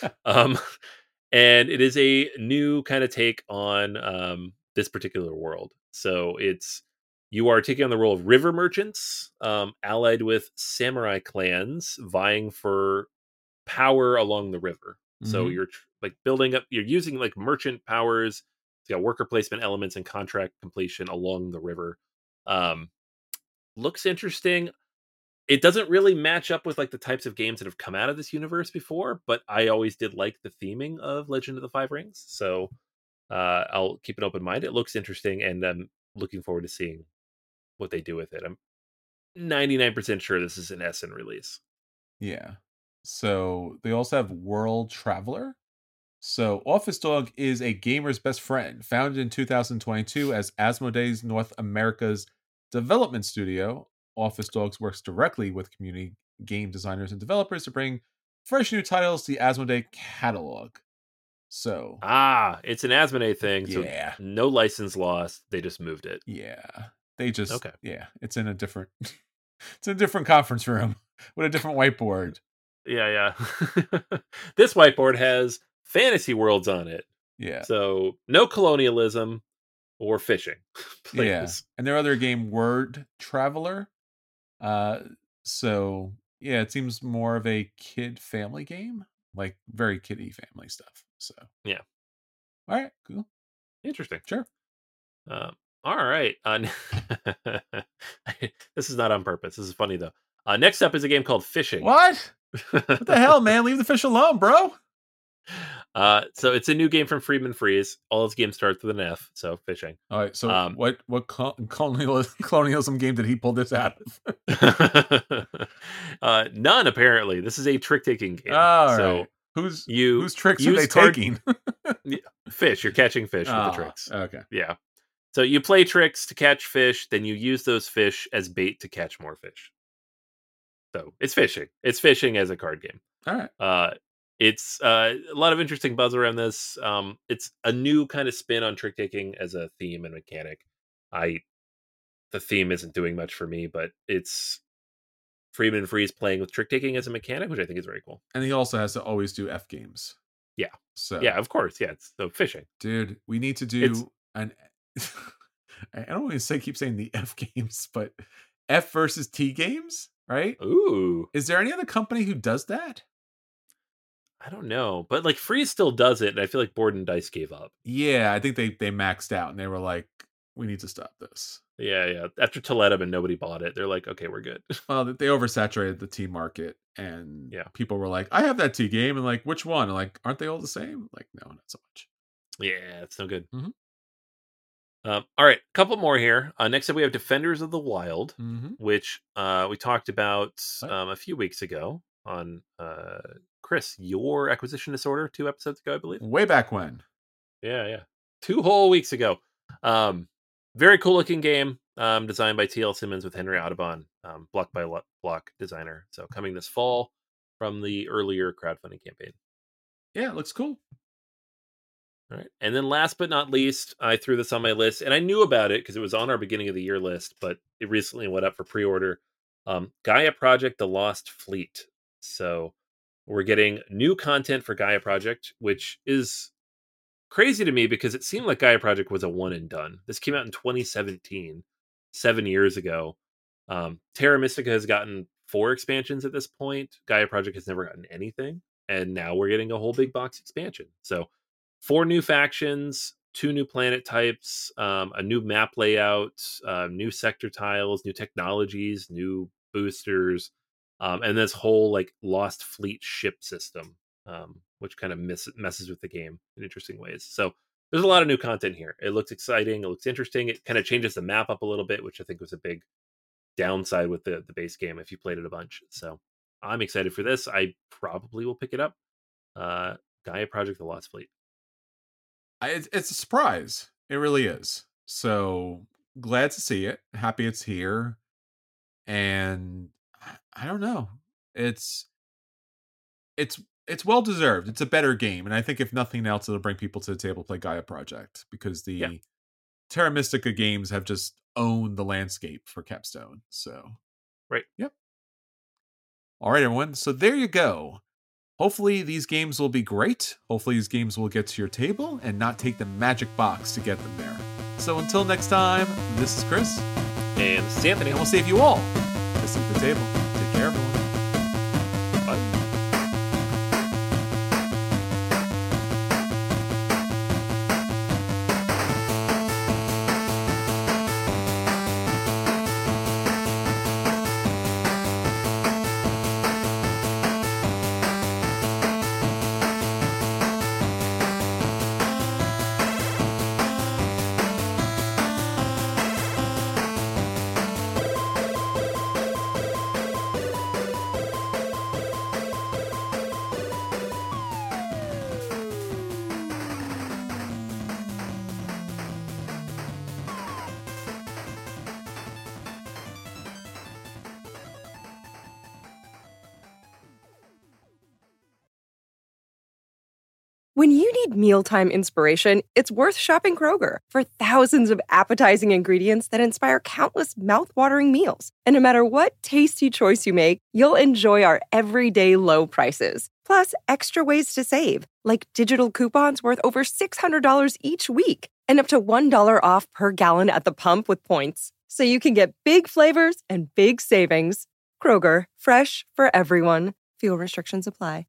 And it is a new kind of take on this particular world. So you are taking on the role of river merchants, allied with samurai clans, vying for power along the river. Mm-hmm. So you're like building up, you're using like merchant powers. It's got worker placement elements and contract completion along the river. Looks interesting. It doesn't really match up with like the types of games that have come out of this universe before, but I always did like the theming of Legend of the Five Rings. So I'll keep an open mind. It looks interesting, and I'm looking forward to seeing what they do with it. I'm 99% sure this is an Essen release. Yeah. So they also have World Traveler. So Office Dog is a gamer's best friend, founded in 2022 as Asmodee's North America's development studio. Office Dogs works directly with community game designers and developers to bring fresh new titles to the Asmodee catalog. So it's an Asmodee thing. So no license lost. They just moved it. Yeah. They just it's in a different conference room with a different whiteboard. Yeah. This whiteboard has fantasy worlds on it. Yeah. So no colonialism or fishing. Yeah. Please. And their other game, Word Traveler. So yeah, it seems more of a kid family game, like very kiddie family stuff. So Yeah. All right, cool. Interesting. Sure. All right. This is not on purpose. This is funny though. Next up is a game called Fishing. What? What the hell, man? Leave the fish alone, bro. So it's a new game from Friedman Freeze. All its games start with an F, so Fishing. All right. So what colonialism game did he pull this out of? None, apparently. This is a trick-taking game. All so right. Whose you tricks are they taking? Fish. You're catching fish with the tricks. Okay. Yeah. So you play tricks to catch fish, then you use those fish as bait to catch more fish. So it's fishing. It's fishing as a card game. All right. It's a lot of interesting buzz around this. It's a new kind of spin on trick taking as a theme and mechanic. The theme isn't doing much for me, but it's Friedman Freeze playing with trick taking as a mechanic, which I think is very cool. And he also has to always do F games. Yeah. So yeah, of course. Yeah, it's so fishing. Dude, we need to do an. I don't want to keep saying the F games, but F versus T games, right? Ooh. Is there any other company who does that? I don't know, but like Freeze still does it, and I feel like Board and Dice gave up. Yeah, I think they maxed out, and they were like, "We need to stop this." Yeah. After Toledo and nobody bought it, they're like, "Okay, we're good." Well, they oversaturated the T market, and yeah, people were like, "I have that T game," and like, "Which one?" And like, "Aren't they all the same?" Like, no, not so much. Yeah, it's no good. Mm-hmm. All right, a couple more here. Next up, we have Defenders of the Wild, which we talked about a few weeks ago on Chris, your acquisition disorder 2 episodes ago, I believe. Way back when. Yeah. 2 whole weeks ago. Very cool looking game, designed by T.L. Simmons with Henry Audubon, block by block designer. So coming this fall from the earlier crowdfunding campaign. Yeah, it looks cool. All right. And then last but not least, I threw this on my list, and I knew about it because it was on our beginning of the year list, but it recently went up for pre-order. Gaia Project: The Lost Fleet. So we're getting new content for Gaia Project, which is crazy to me because it seemed like Gaia Project was a one and done. This came out in 2017, 7 years ago. Terra Mystica has gotten 4 expansions at this point. Gaia Project has never gotten anything, and now we're getting a whole big box expansion. So 4 new factions, 2 new planet types, a new map layout, new sector tiles, new technologies, new boosters, and this whole like Lost Fleet ship system, which kind of messes with the game in interesting ways. So there's a lot of new content here. It looks exciting. It looks interesting. It kind of changes the map up a little bit, which I think was a big downside with the base game if you played it a bunch. So I'm excited for this. I probably will pick it up. Gaia Project: The Lost Fleet. It's a surprise. It really is. So glad to see it. Happy it's here. And I don't know. It's well deserved. It's a better game, and I think if nothing else, it'll bring people to the table to play Gaia Project because the Terra Mystica games have just owned the landscape for Capstone. So right. Yep. All right, everyone. So there you go. Hopefully these games will be great. Hopefully these games will get to your table and not take the magic box to get them there. So until next time, this is Chris. And this is Anthony. And we'll save you all this is the table. Take care, everyone. Bye. When you need mealtime inspiration, it's worth shopping Kroger for thousands of appetizing ingredients that inspire countless mouth-watering meals. And no matter what tasty choice you make, you'll enjoy our everyday low prices. Plus, extra ways to save, like digital coupons worth over $600 each week and up to $1 off per gallon at the pump with points. So you can get big flavors and big savings. Kroger, fresh for everyone. Fuel restrictions apply.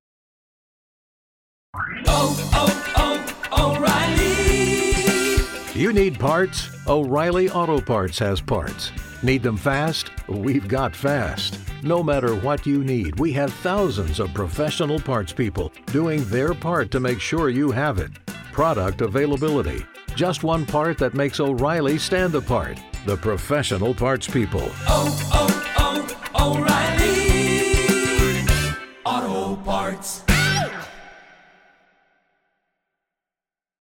O'Reilly. You need parts? O'Reilly Auto Parts has parts. Need them fast? We've got fast. No matter what you need, we have thousands of professional parts people doing their part to make sure you have it. Product availability. Just one part that makes O'Reilly stand apart. The professional parts people. Oh, oh,